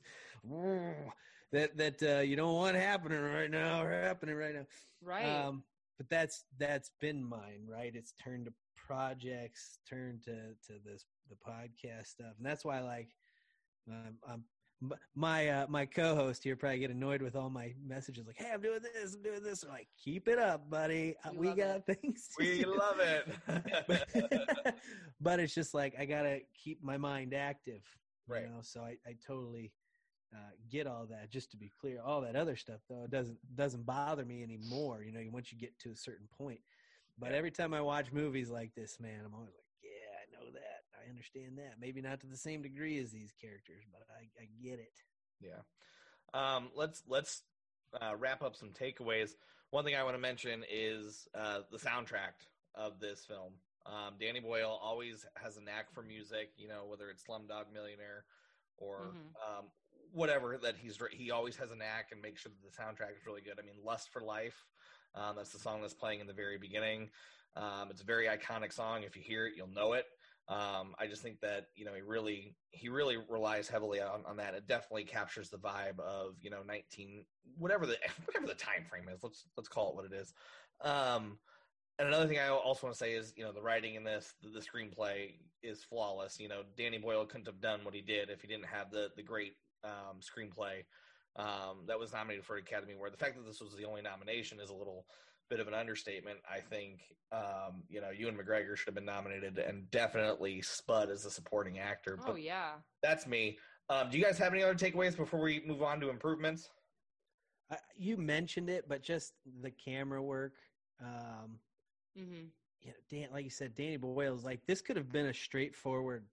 that that uh, you don't want happening right now are happening right now. right. Um, but that's that's been mine, right? It's turned to projects, turned to to this the podcast stuff, and that's why like um, I'm. m- My uh, my co-host here probably get annoyed with all my messages like, "Hey, I'm doing this, I'm doing this." I'm like, keep it up, buddy. Uh, We we love got things. To We do. love it. but, but it's just like I gotta keep my mind active, you Right. know. So I, I totally uh, get all that. Just to be clear, all that other stuff though it doesn't doesn't bother me anymore. You know, once you get to a certain point. But Yeah. every time I watch movies like this, man, I'm always like, yeah, I know that, I understand that. Maybe not to the same degree as these characters, but I, I get it. Yeah. Um, let's let's uh, wrap up some takeaways. One thing I want to mention is uh, the soundtrack of this film. Um, Danny Boyle always has a knack for music. You know, whether it's Slumdog Millionaire or Mhm. um, whatever that he's he always has a knack and makes sure that the soundtrack is really good. I mean, Lust for Life. Um, that's the song that's playing in the very beginning. Um, it's a very iconic song. If you hear it, you'll know it. Um, I just think that, you know, he really, he really relies heavily on, on that. It definitely captures the vibe of, you know, nineteen, whatever the, whatever the time frame is, let's, let's call it what it is. Um, And another thing I also want to say is, you know, the writing in this, the, the screenplay is flawless. You know, Danny Boyle couldn't have done what he did if he didn't have the the great um, screenplay um, that was nominated for an Academy Award. The fact that this was the only nomination is a little bit of an understatement. I think, um, you know, Ewan McGregor should have been nominated, and definitely Spud as a supporting actor. Oh, but yeah. that's me. Um, do you guys have any other takeaways before we move on to improvements? Uh, you mentioned it, but just the camera work. Um, Mm-hmm. you know, Dan, like you said, Danny Boyle's like, this could have been a straightforward,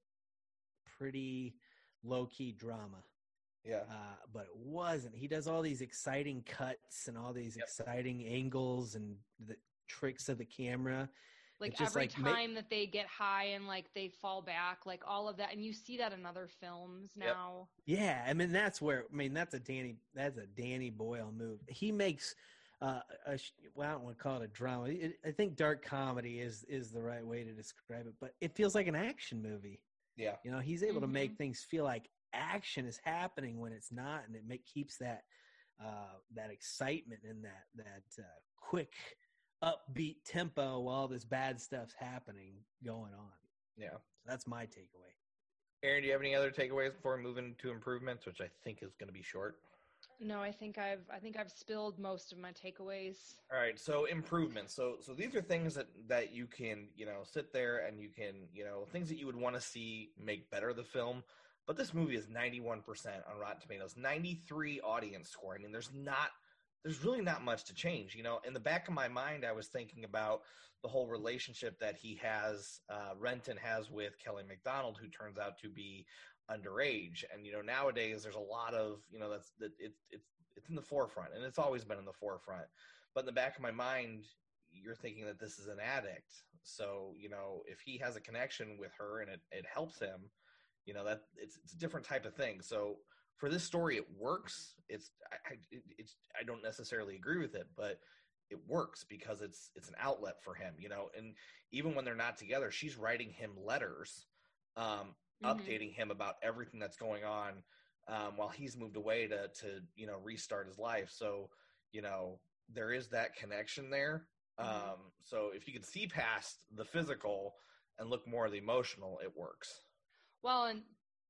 pretty low-key drama. Yeah. Uh, but it wasn't. He does all these exciting cuts and all these Yep. exciting angles and the tricks of the camera. Like It just, every like, ma- time that they get high and like they fall back, like all of that. And you see that in other films Yep. now. Yeah, I mean that's where I mean that's a Danny that's a Danny Boyle move. He makes uh, a sh- well, I don't want to call it a drama. It, I think dark comedy is is the right way to describe it, but it feels like an action movie. Yeah. You know, he's able Mhm. to make things feel like action is happening when it's not, and it make, keeps that uh, that excitement and that that uh, quick upbeat tempo while this bad stuff's happening going on. Yeah. So that's my takeaway. Aaron, do you have any other takeaways before we move into improvements, which I think is going to be short? No, I think I've I think I've spilled most of my takeaways. All right, so improvements. So so these are things that that you can, you know, sit there and you can, you know, things that you would want to see make better the film. But this movie is ninety-one percent on Rotten Tomatoes, ninety-three audience score. I mean, there's not there's really not much to change, you know. In the back of my mind, I was thinking about the whole relationship that he has uh Renton has with Kelly MacDonald, who turns out to be underage. And you know, nowadays there's a lot of, you know, that's that it's it's it's in the forefront, and it's always been in the forefront. But in the back of my mind, you're thinking that this is an addict. So, you know, if he has a connection with her and it, it helps him, you know, that it's, it's a different type of thing. So for this story, it works. It's I, I it, it's I don't necessarily agree with it, but it works because it's it's an outlet for him, you know. And even when they're not together, she's writing him letters, um, Mhm. updating him about everything that's going on um, while he's moved away to to you know restart his life. So you know there is that connection there. Mhm. Um, so if you can see past the physical and look more at the emotional, it works. Well, and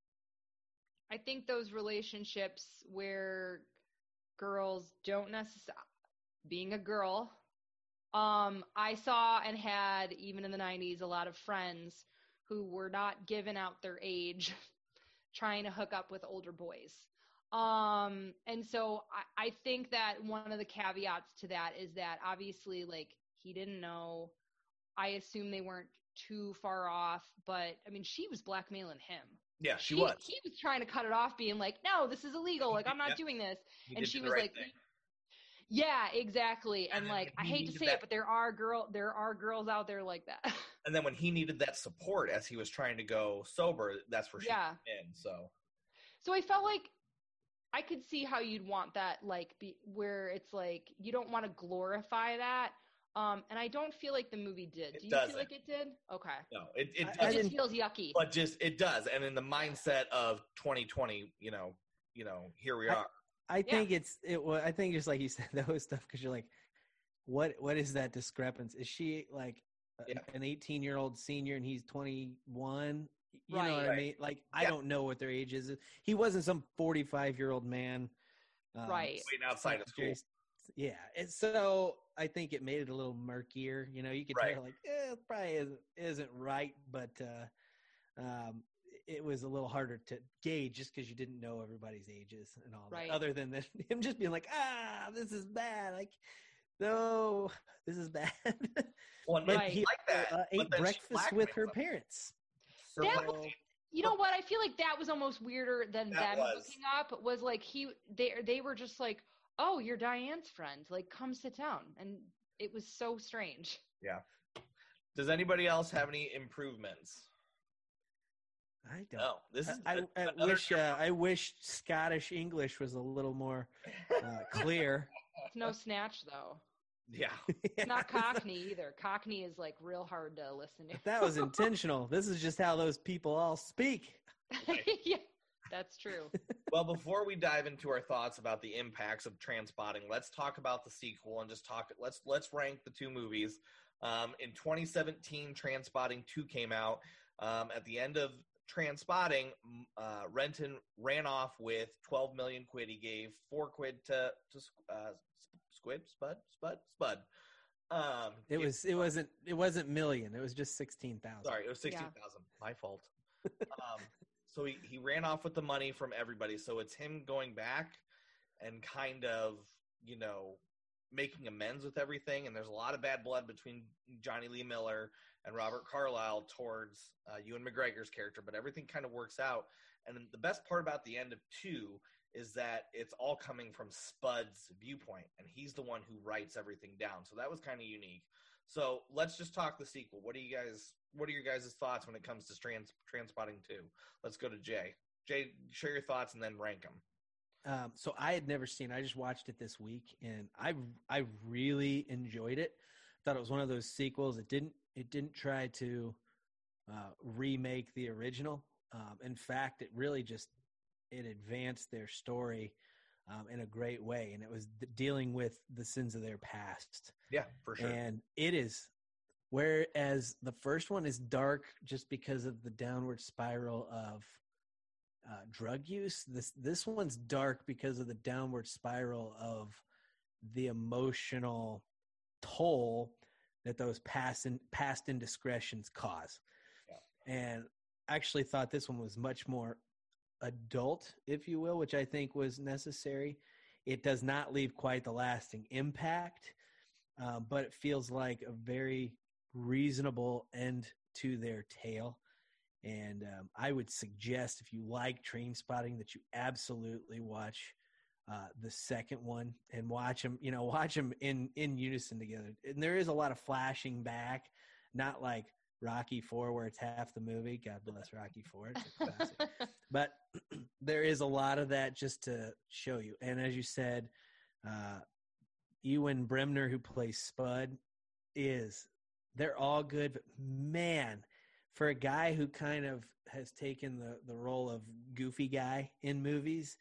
I think those relationships where girls don't necessarily, being a girl, um, I saw and had, even in the nineties, a lot of friends who were not giving out their age trying to hook up with older boys. Um, and so I, I think that one of the caveats to that is that obviously, like, he didn't know. I assume they weren't too far off, but I mean, she was blackmailing him. Yeah, she, was. He was trying to cut it off, being like, "No, this is illegal. Like, I'm not Yep. doing this." He And did she the was right like, thing. "Yeah, exactly." And, And then like, I when he hate to needed say that- it, but there are girl, there are girls out there like that. And then when he needed that support as he was trying to go sober, that's where she Yeah. came in. So So I felt like I could see how you'd want that, like, be where it's like you don't want to glorify that. Um, and I don't feel like the movie did. It Do you doesn't. feel like it did? Okay. no, it it, I- It I doesn't, just didn't- feels yucky. but just it does. And in the mindset of twenty twenty, you know, you know, here we I- are. I think it's it. wa- I think just like you said, those stuff because you're like, what what is that discrepancy? Is she like a- Yeah. an eighteen year old senior and he's twenty-one? You know Right. what I Right. mean? Like I Yeah. don't know what their age is. He wasn't some forty-five year old man, um, Right. Waiting outside of school. Jerry- Yeah, and so I think it made it a little murkier. You know, you could Right. tell like eh, it probably isn't, isn't right, but uh, um, it was a little harder to gauge just because you didn't know everybody's ages and all Right. that. Other than that, him just being like, ah, this is bad. Like, no, this is bad. Well, and But Right. he like that, uh, but ate then she breakfast with her blackmails him. parents. Her That black- was- You know what? I feel like that was almost weirder than That them was. hooking up. Was like he they they were just like, "Oh, you're Diane's friend. Like, come sit down." And it was so strange. Does anybody else have any improvements? I don't. No. This is I, I, I another wish uh, I wish Scottish English was a little more uh, clear. It's no snatch though. yeah. It's not Cockney either. Cockney is like real hard to listen to. But that was intentional. This is just how those people all speak. Yeah, that's true. Well, before we dive into our thoughts about the impacts of Transpotting, let's talk about the sequel and just talk. Let's let's rank the two movies. Um, in twenty seventeen, Transpotting two came out. Um, at the end of Transpotting, uh, Renton ran off with twelve million quid. He gave four quid to to uh, Squid, Spud, Spud, Spud. Um, it was it wasn't it wasn't million. It was just sixteen thousand. Sorry, it was sixteen thousand. Yeah. My fault. um, so he, he ran off with the money from everybody. So it's him going back and kind of, you know, making amends with everything. And there's a lot of bad blood between Johnny Lee Miller and Robert Carlyle towards uh, Ewan McGregor's character, but everything kind of works out. And the best part about the end of two is that it's all coming from Spud's viewpoint, and he's the one who writes everything down. So that was kind of unique. So let's just talk the sequel. What do you guys, what are your guys' thoughts when it comes to trans, Transpotting two? Let's go to Jay. Jay, share your thoughts and then rank them. Um, so I had never seen, I just watched it this week, and I, I really enjoyed it. Thought it was one of those sequels. It didn't, it didn't try to uh, remake the original. Um, in fact, it really just, it advanced their story um, in a great way. And it was th- dealing with the sins of their past. Yeah, for sure. And it is, whereas the first one is dark just because of the downward spiral of uh, drug use, this this one's dark because of the downward spiral of the emotional toll that those past in, past indiscretions cause. Yeah. And I actually thought this one was much more adult, if you will, which I think was necessary. It does not leave quite the lasting impact, um, but it feels like a very reasonable end to their tale. And um, I would suggest, if you like Trainspotting, that you absolutely watch uh, the second one and watch them, you know, watch them in, in unison together. And there is a lot of flashing back, not like Rocky four, where it's half the movie. God bless Rocky four. It's a classic. But there is a lot of that just to show you. And as you said, uh, Ewan Bremner, who plays Spud, is they're all good. But man, for a guy who kind of has taken the, the role of goofy guy in movies,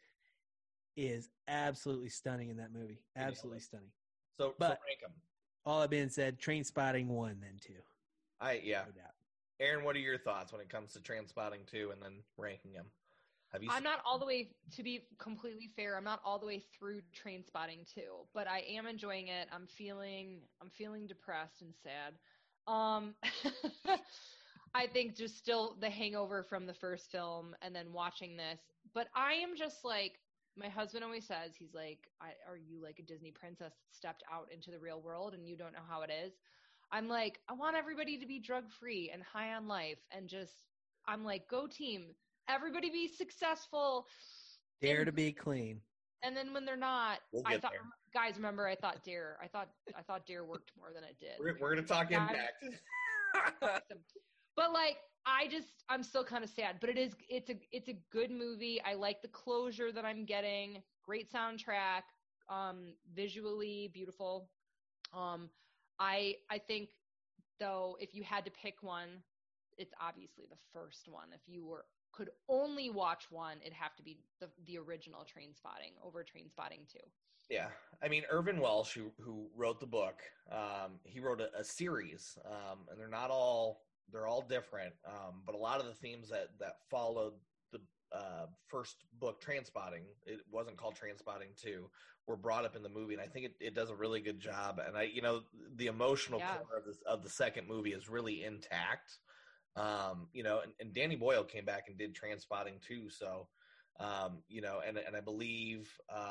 is absolutely stunning in that movie. Absolutely stunning. So, but so rank them. All that being said, Trainspotting one, then two. I yeah. No doubt. Aaron, what are your thoughts when it comes to Transpotting two and then ranking them? Have you? I'm not all the way, to be completely fair, I'm not all the way through Trainspotting two, but I am enjoying it. I'm feeling, I'm feeling depressed and sad. Um, I think just still the hangover from the first film and then watching this, but I am just like, my husband always says, he's like, I, are you like a Disney princess that stepped out into the real world and you don't know how it is? I'm like, I want everybody to be drug-free and high on life and just, I'm like, go team. Everybody be successful. Dare and, to be clean. And then when they're not, we'll I thought, there. guys, remember, I thought Dare, I thought, I thought Dare worked more than it did. We're, we're going to talk God, impact. But like, I just, I'm still kind of sad, but it is, it's a, it's a good movie. I like the closure that I'm getting. Great soundtrack, um, visually beautiful. Um, I, I think though, if you had to pick one, it's obviously the first one. If you were, could only watch one, it'd have to be the, the original Trainspotting over Trainspotting two. Yeah. I mean, Irvin Welsh, who, who wrote the book, um, he wrote a, a series, um, and they're not all, they're all different. Um, but a lot of the themes that, that followed the uh, first book, Trainspotting, it wasn't called Trainspotting two, were brought up in the movie. And I think it, it does a really good job. And I, you know, the emotional Yeah. core of, this, of the second movie is really intact. Um, you know, and, and Danny Boyle came back and did Trainspotting too. So, um, you know, and, and I believe,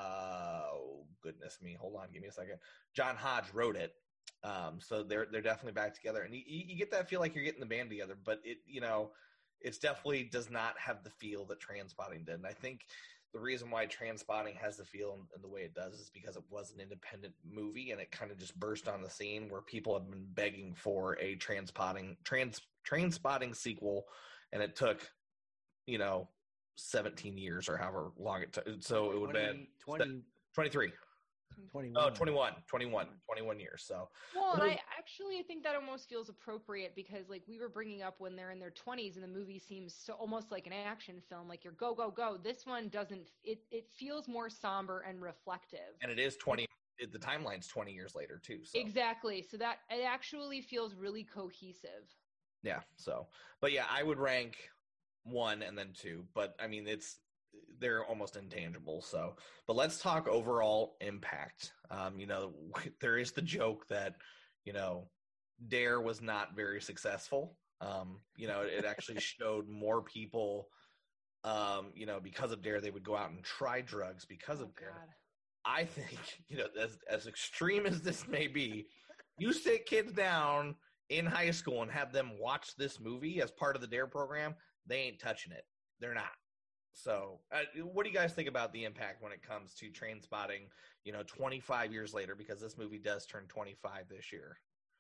uh, oh, goodness me, hold on, give me a second. John Hodge wrote it. Um, so they're, they're definitely back together, and you, you get that feel like you're getting the band together, but it, you know, it's definitely does not have the feel that Trainspotting did. And I think the reason why Trainspotting has the feel and, and the way it does is because it was an independent movie, and it kind of just burst on the scene where people have been begging for a Trainspotting trans Trainspotting sequel, and it took, you know, seventeen years or however long it took. So it would have been twenty, twenty-three. twenty-one. Oh, twenty-one, twenty-one, twenty-one years. So, well, and I actually think that almost feels appropriate because, like, we were bringing up when they're in their twenties and the movie seems so almost like an action film, like you're go, go, go. This one doesn't, it, it feels more somber and reflective. And it is twenty, it, the timeline's twenty years later too. So. Exactly. So that it actually feels really cohesive. Yeah. So, but yeah, I would rank one and then two. But I mean, it's they're almost intangible. So, but let's talk overall impact. Um, you know, there is the joke that you know Dare was not very successful. Um, you know, it actually showed more people. Um, you know, because of Dare, they would go out and try drugs because Oh, of Dare. God. I think, you know, as as extreme as this may be, you sit kids down in high school and have them watch this movie as part of the Dare program, they ain't touching it. They're not. So, uh, what do you guys think about the impact when it comes to Train Spotting, you know, twenty-five years later, because this movie does turn twenty-five this year?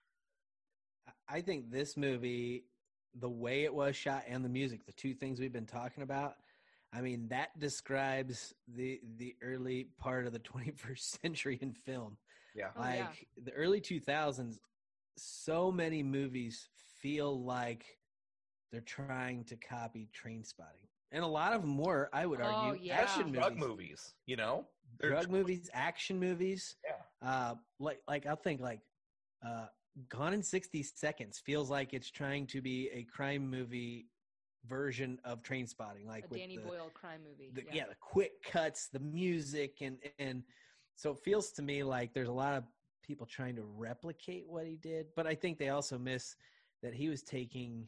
I think this movie, the way it was shot and the music, the two things we've been talking about, I mean, that describes the the early part of the twenty-first century in film. Yeah. Oh, Like yeah. the early two thousands, so many movies feel like they're trying to copy Train Spotting. And a lot of them were, I would Oh, argue, yeah. action Drug movies. movies, you know? They're Drug movies, action movies. Yeah. Uh, like, like I'll think like uh, Gone in sixty seconds feels like it's trying to be a crime movie version of Train Spotting. Like A with Danny the, Boyle crime movie. the yeah. yeah the quick cuts, the music, and and so it feels to me like there's a lot of people trying to replicate what he did, but I think they also miss that he was taking,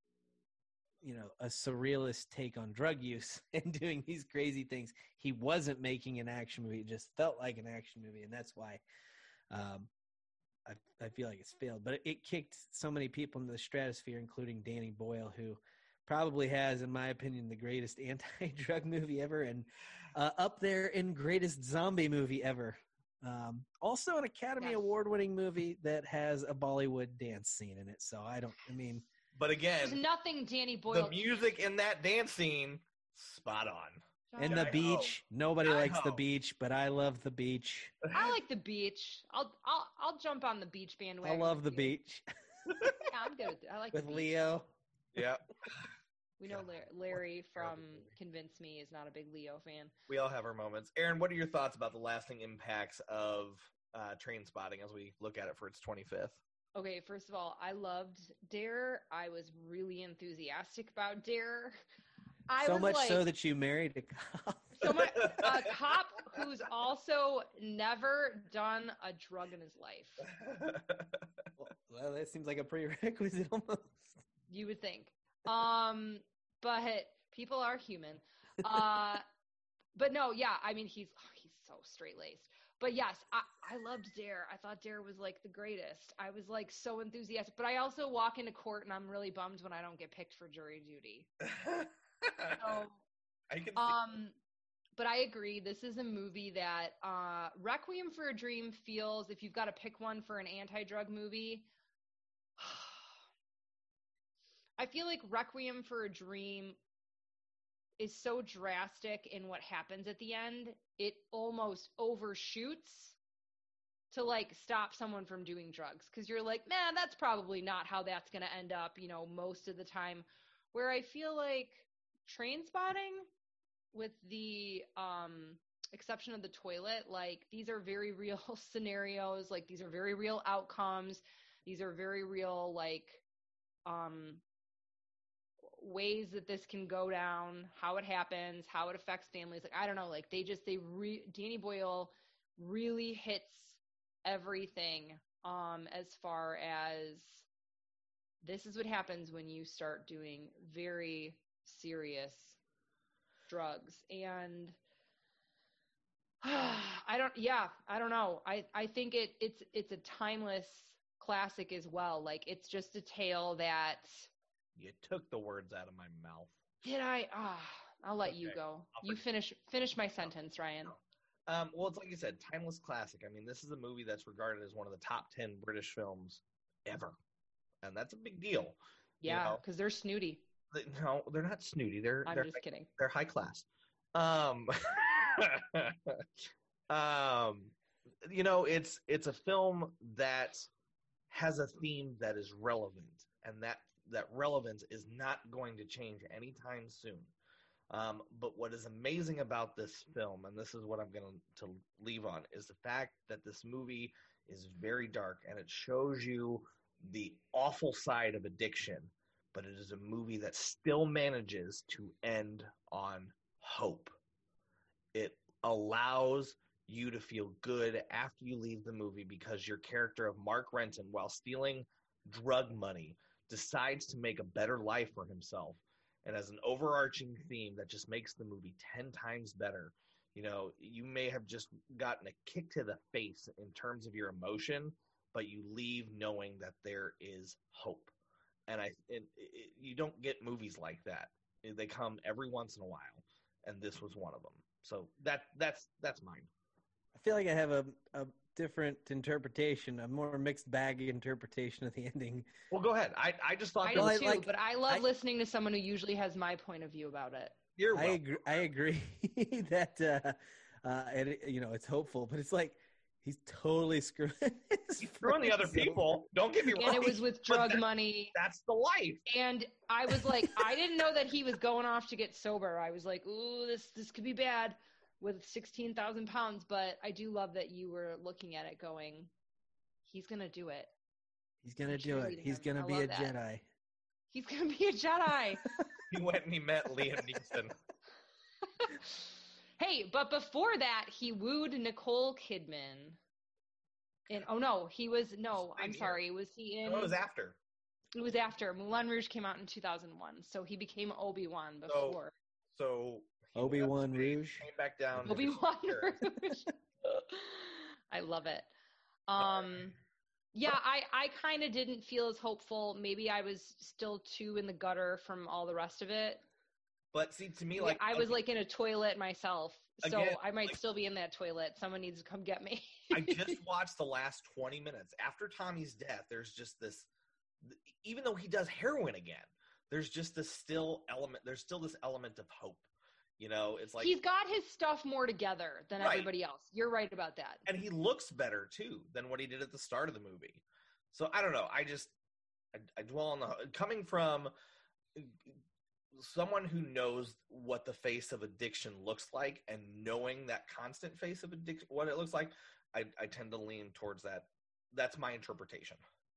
you know, a surrealist take on drug use and doing these crazy things. He wasn't making an action movie; it just felt like an action movie, and that's why um, I, I feel like it's failed. But it, it kicked so many people into the stratosphere, including Danny Boyle, who probably has, in my opinion, the greatest anti-drug movie ever, and uh, up there in greatest zombie movie ever. Um, also an Academy Yes. Award-winning movie that has a Bollywood dance scene in it. So I don't, I mean, But There's again, nothing Danny Boyle. the music in that dance scene, spot on. and John, the Jai beach. Nobody Jai likes the ho. beach, but I love the beach. I like the beach. I'll I'll I'll jump on the beach I bandwagon. love with the you. beach Yeah, I'm good with it. I like with the beach. Leo. Yeah. We know Larry, Larry Terrible from movie. Convince Me is not a big Leo fan. We all have our moments. Aaron, what are your thoughts about the lasting impacts of uh, Train Spotting as we look at it for its twenty-fifth? Okay, first of all, I loved Dare. I was really enthusiastic about Dare. I So was much like, so that you married a cop. so my a cop who's also never done a drug in his life. Well, that seems like a prerequisite almost. You would think. Um, but people are human. Uh, but no, yeah, I mean, he's oh, he's so straight laced. But yes, I, I loved Dare. I thought Dare was like the greatest. I was like so enthusiastic. But I also walk into court and I'm really bummed when I don't get picked for jury duty. So, I can see. um, but I agree. This is a movie that uh, Requiem for a Dream feels. If you've got to pick one for an anti-drug movie, I feel like Requiem for a Dream is so drastic in what happens at the end, it almost overshoots to like stop someone from doing drugs. Cause you're like, man, that's probably not how that's going to end up, you know, most of the time. Where I feel like Train Spotting, with the um, exception of the toilet, like these are very real scenarios. Like these are very real outcomes. These are very real, like, um, ways that this can go down, how it happens, how it affects families. Like, I don't know, like they just, they re Danny Boyle really hits everything, um, as far as this is what happens when you start doing very serious drugs. And I don't, yeah, I don't know. I, I think it, it's, it's a timeless classic as well. Like it's just a tale that, You took the words out of my mouth. did I? Ah, I'll let you Okay. go. I'll You forget. finish finish my sentence, Ryan. Um, well, it's like you said, timeless classic. I mean, this is a movie that's regarded as one of the top ten British films ever, and that's a big deal. You Yeah, know? because they're snooty. They- No, they're not snooty. They're I'm they're just kidding. they're high class. Um, um, you know, it's it's a film that has a theme that is relevant, and that that relevance is not going to change anytime soon. Um, but what is amazing about this film, and this is what I'm going to leave on, is the fact that this movie is very dark and it shows you the awful side of addiction, but it is a movie that still manages to end on hope. It allows you to feel good after you leave the movie because your character of Mark Renton, while stealing drug money, decides to make a better life for himself. And as an overarching theme that just makes the movie ten times better. You know, you may have just gotten a kick to the face in terms of your emotion, but you leave knowing that there is hope. And I, it, it, you don't get movies like that. They come every once in a while, and this was one of them. So that that's that's mine. I feel like I have a, a different interpretation, a more mixed bag interpretation of the ending. Well, go ahead. I, I just thought I that do was, too, like- but I love I- listening to someone who usually has my point of view about it. you're I welcome. agree. I agree that uh, uh, and it, you know it's hopeful, but it's like he's totally screwing. his He's screwing the other friends over. people. Don't get me wrong. And it was with but drug that- money. That's the life. And I was like, I didn't know that he was going off to get sober. I was like, ooh, this this could be bad with sixteen thousand pounds. But I do love that you were looking at it going, he's going to do it. He's gonna I'm do it. cheerleading He's him. gonna I be love a that. Jedi. He's going to be a Jedi. He went and he met Liam Neeson. Hey, but before that, he wooed Nicole Kidman. And oh no, he was no. Same I'm year. sorry. Was he in? What was after? It was after Moulin Rouge came out in two thousand one. So he became Obi-Wan So- before. So he Obi-Wan left space, Rouge. came back down. to Obi-Wan Spirit. Rouge. I love it. Um, yeah, I, I kind of didn't feel as hopeful. Maybe I was still too in the gutter from all the rest of it. But see, to me, like I was like in a toilet myself, so Again, I might like- still be in that toilet. Someone needs to come get me. I just watched the last twenty minutes after Tommy's death. There's just this, even though he does heroin again, there's just this still element. There's still this element of hope. You know, it's like, He's got his stuff more together than Right. everybody else. You're right about that. and he looks better too than what he did at the start of the movie. So I don't know. I just, I, I dwell on the coming from someone who knows what the face of addiction looks like, and knowing that constant face of addiction, what it looks like. I, I tend to lean towards that. That's my interpretation.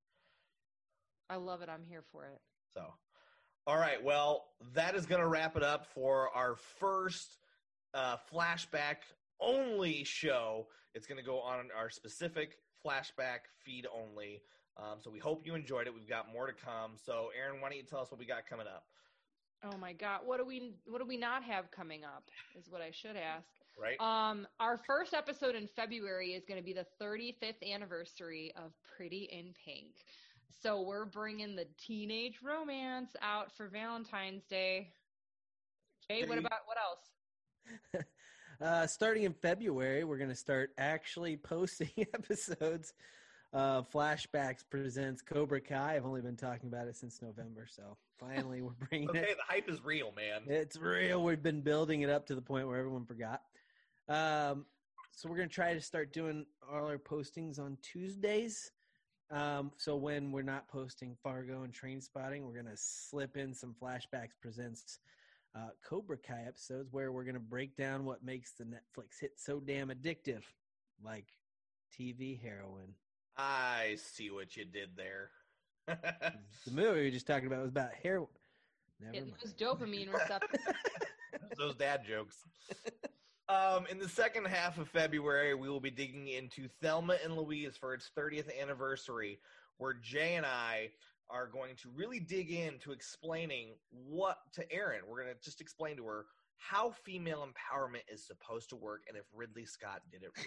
I love it. I'm here for it. So, all right. Well, that is going to wrap it up for our first uh, flashback only show. It's going to go on our specific flashback feed only. Um, so we hope you enjoyed it. We've got more to come. So, Aaron, why don't you tell us what we got coming up? Oh my God, what do we what do we not have coming up? Is what I should ask. Right? Um, our first episode in February is going to be the thirty-fifth anniversary of Pretty in Pink. So we're bringing the teenage romance out for Valentine's Day. Hey, what Pretty- about what else? Uh, starting in February, we're going to start actually posting episodes. Uh, Flashbacks presents Cobra Kai. I've only been talking about it since November, so finally we're bringing okay, it. the hype is real, man. It's real. We've been building it up to the point where everyone forgot. Um, so we're going to try to start doing all our postings on Tuesdays. Um, so when we're not posting Fargo and Train Spotting, we're going to slip in some Flashbacks presents uh, Cobra Kai episodes where we're going to break down what makes the Netflix hit so damn addictive, like T V heroin. I see what you did there. The movie we were just talking about was about heroin. Never It mind. was dopamine receptor. Those dad jokes. Um, in the second half of February, we will be digging into Thelma and Louise for its thirtieth anniversary, where Jay and I are going to really dig into explaining what to Erin. We're going to just explain to her how female empowerment is supposed to work and if Ridley Scott did it right.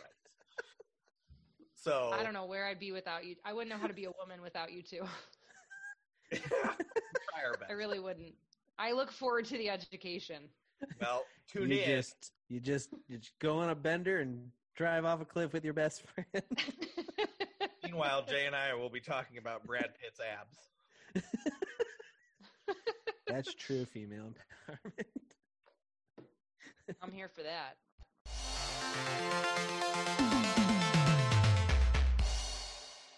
So I don't know where I'd be without you. I wouldn't know how to be a woman without you two. try our best. I really wouldn't. I look forward to the education. Well, tune you in. just you just you just go on a bender and drive off a cliff with your best friend. Meanwhile, Jay and I will be talking about Brad Pitt's abs. That's true female empowerment. I'm here for that.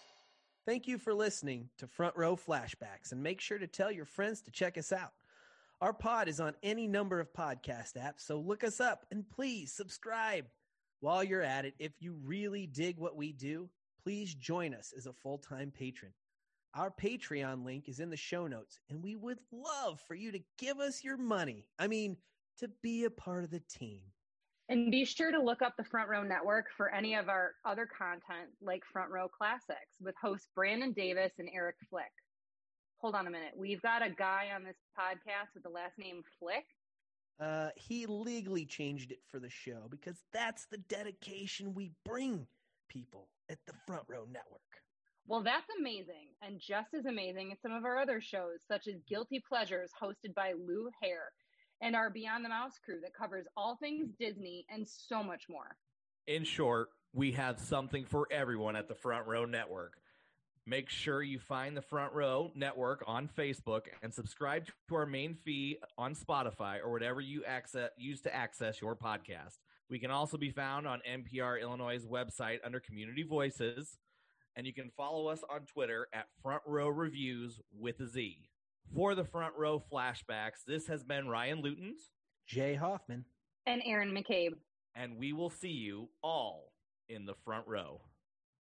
Thank you for listening to Front Row Flashbacks, and make sure to tell your friends to check us out. Our pod is on any number of podcast apps, so look us up and please subscribe. While you're at it, if you really dig what we do, please join us as a full-time patron. Our Patreon link is in the show notes, and we would love for you to give us your money. I mean, to be a part of the team. And be sure to look up the Front Row Network for any of our other content like Front Row Classics with hosts Brandon Davis and Eric Flick. Hold on a minute. We've got a guy on this podcast with the last name Flick. Uh, he legally changed it for the show because that's the dedication we bring people at the Front Row Network. Well, that's amazing. And just as amazing as some of our other shows, such as Guilty Pleasures, hosted by Lou Hare, and our Beyond the Mouse crew that covers all things Disney and so much more. In short, we have something for everyone at the Front Row Network. Make sure you find the Front Row Network on Facebook and subscribe to our main feed on Spotify or whatever you access, use to access your podcast. We can also be found on N P R Illinois' website under Community Voices, and you can follow us on Twitter at Front Row Reviews with a Z. For the Front Row Flashbacks, this has been Ryan Lutens, Jay Hoffman, and Aaron McCabe. And we will see you all in the front row.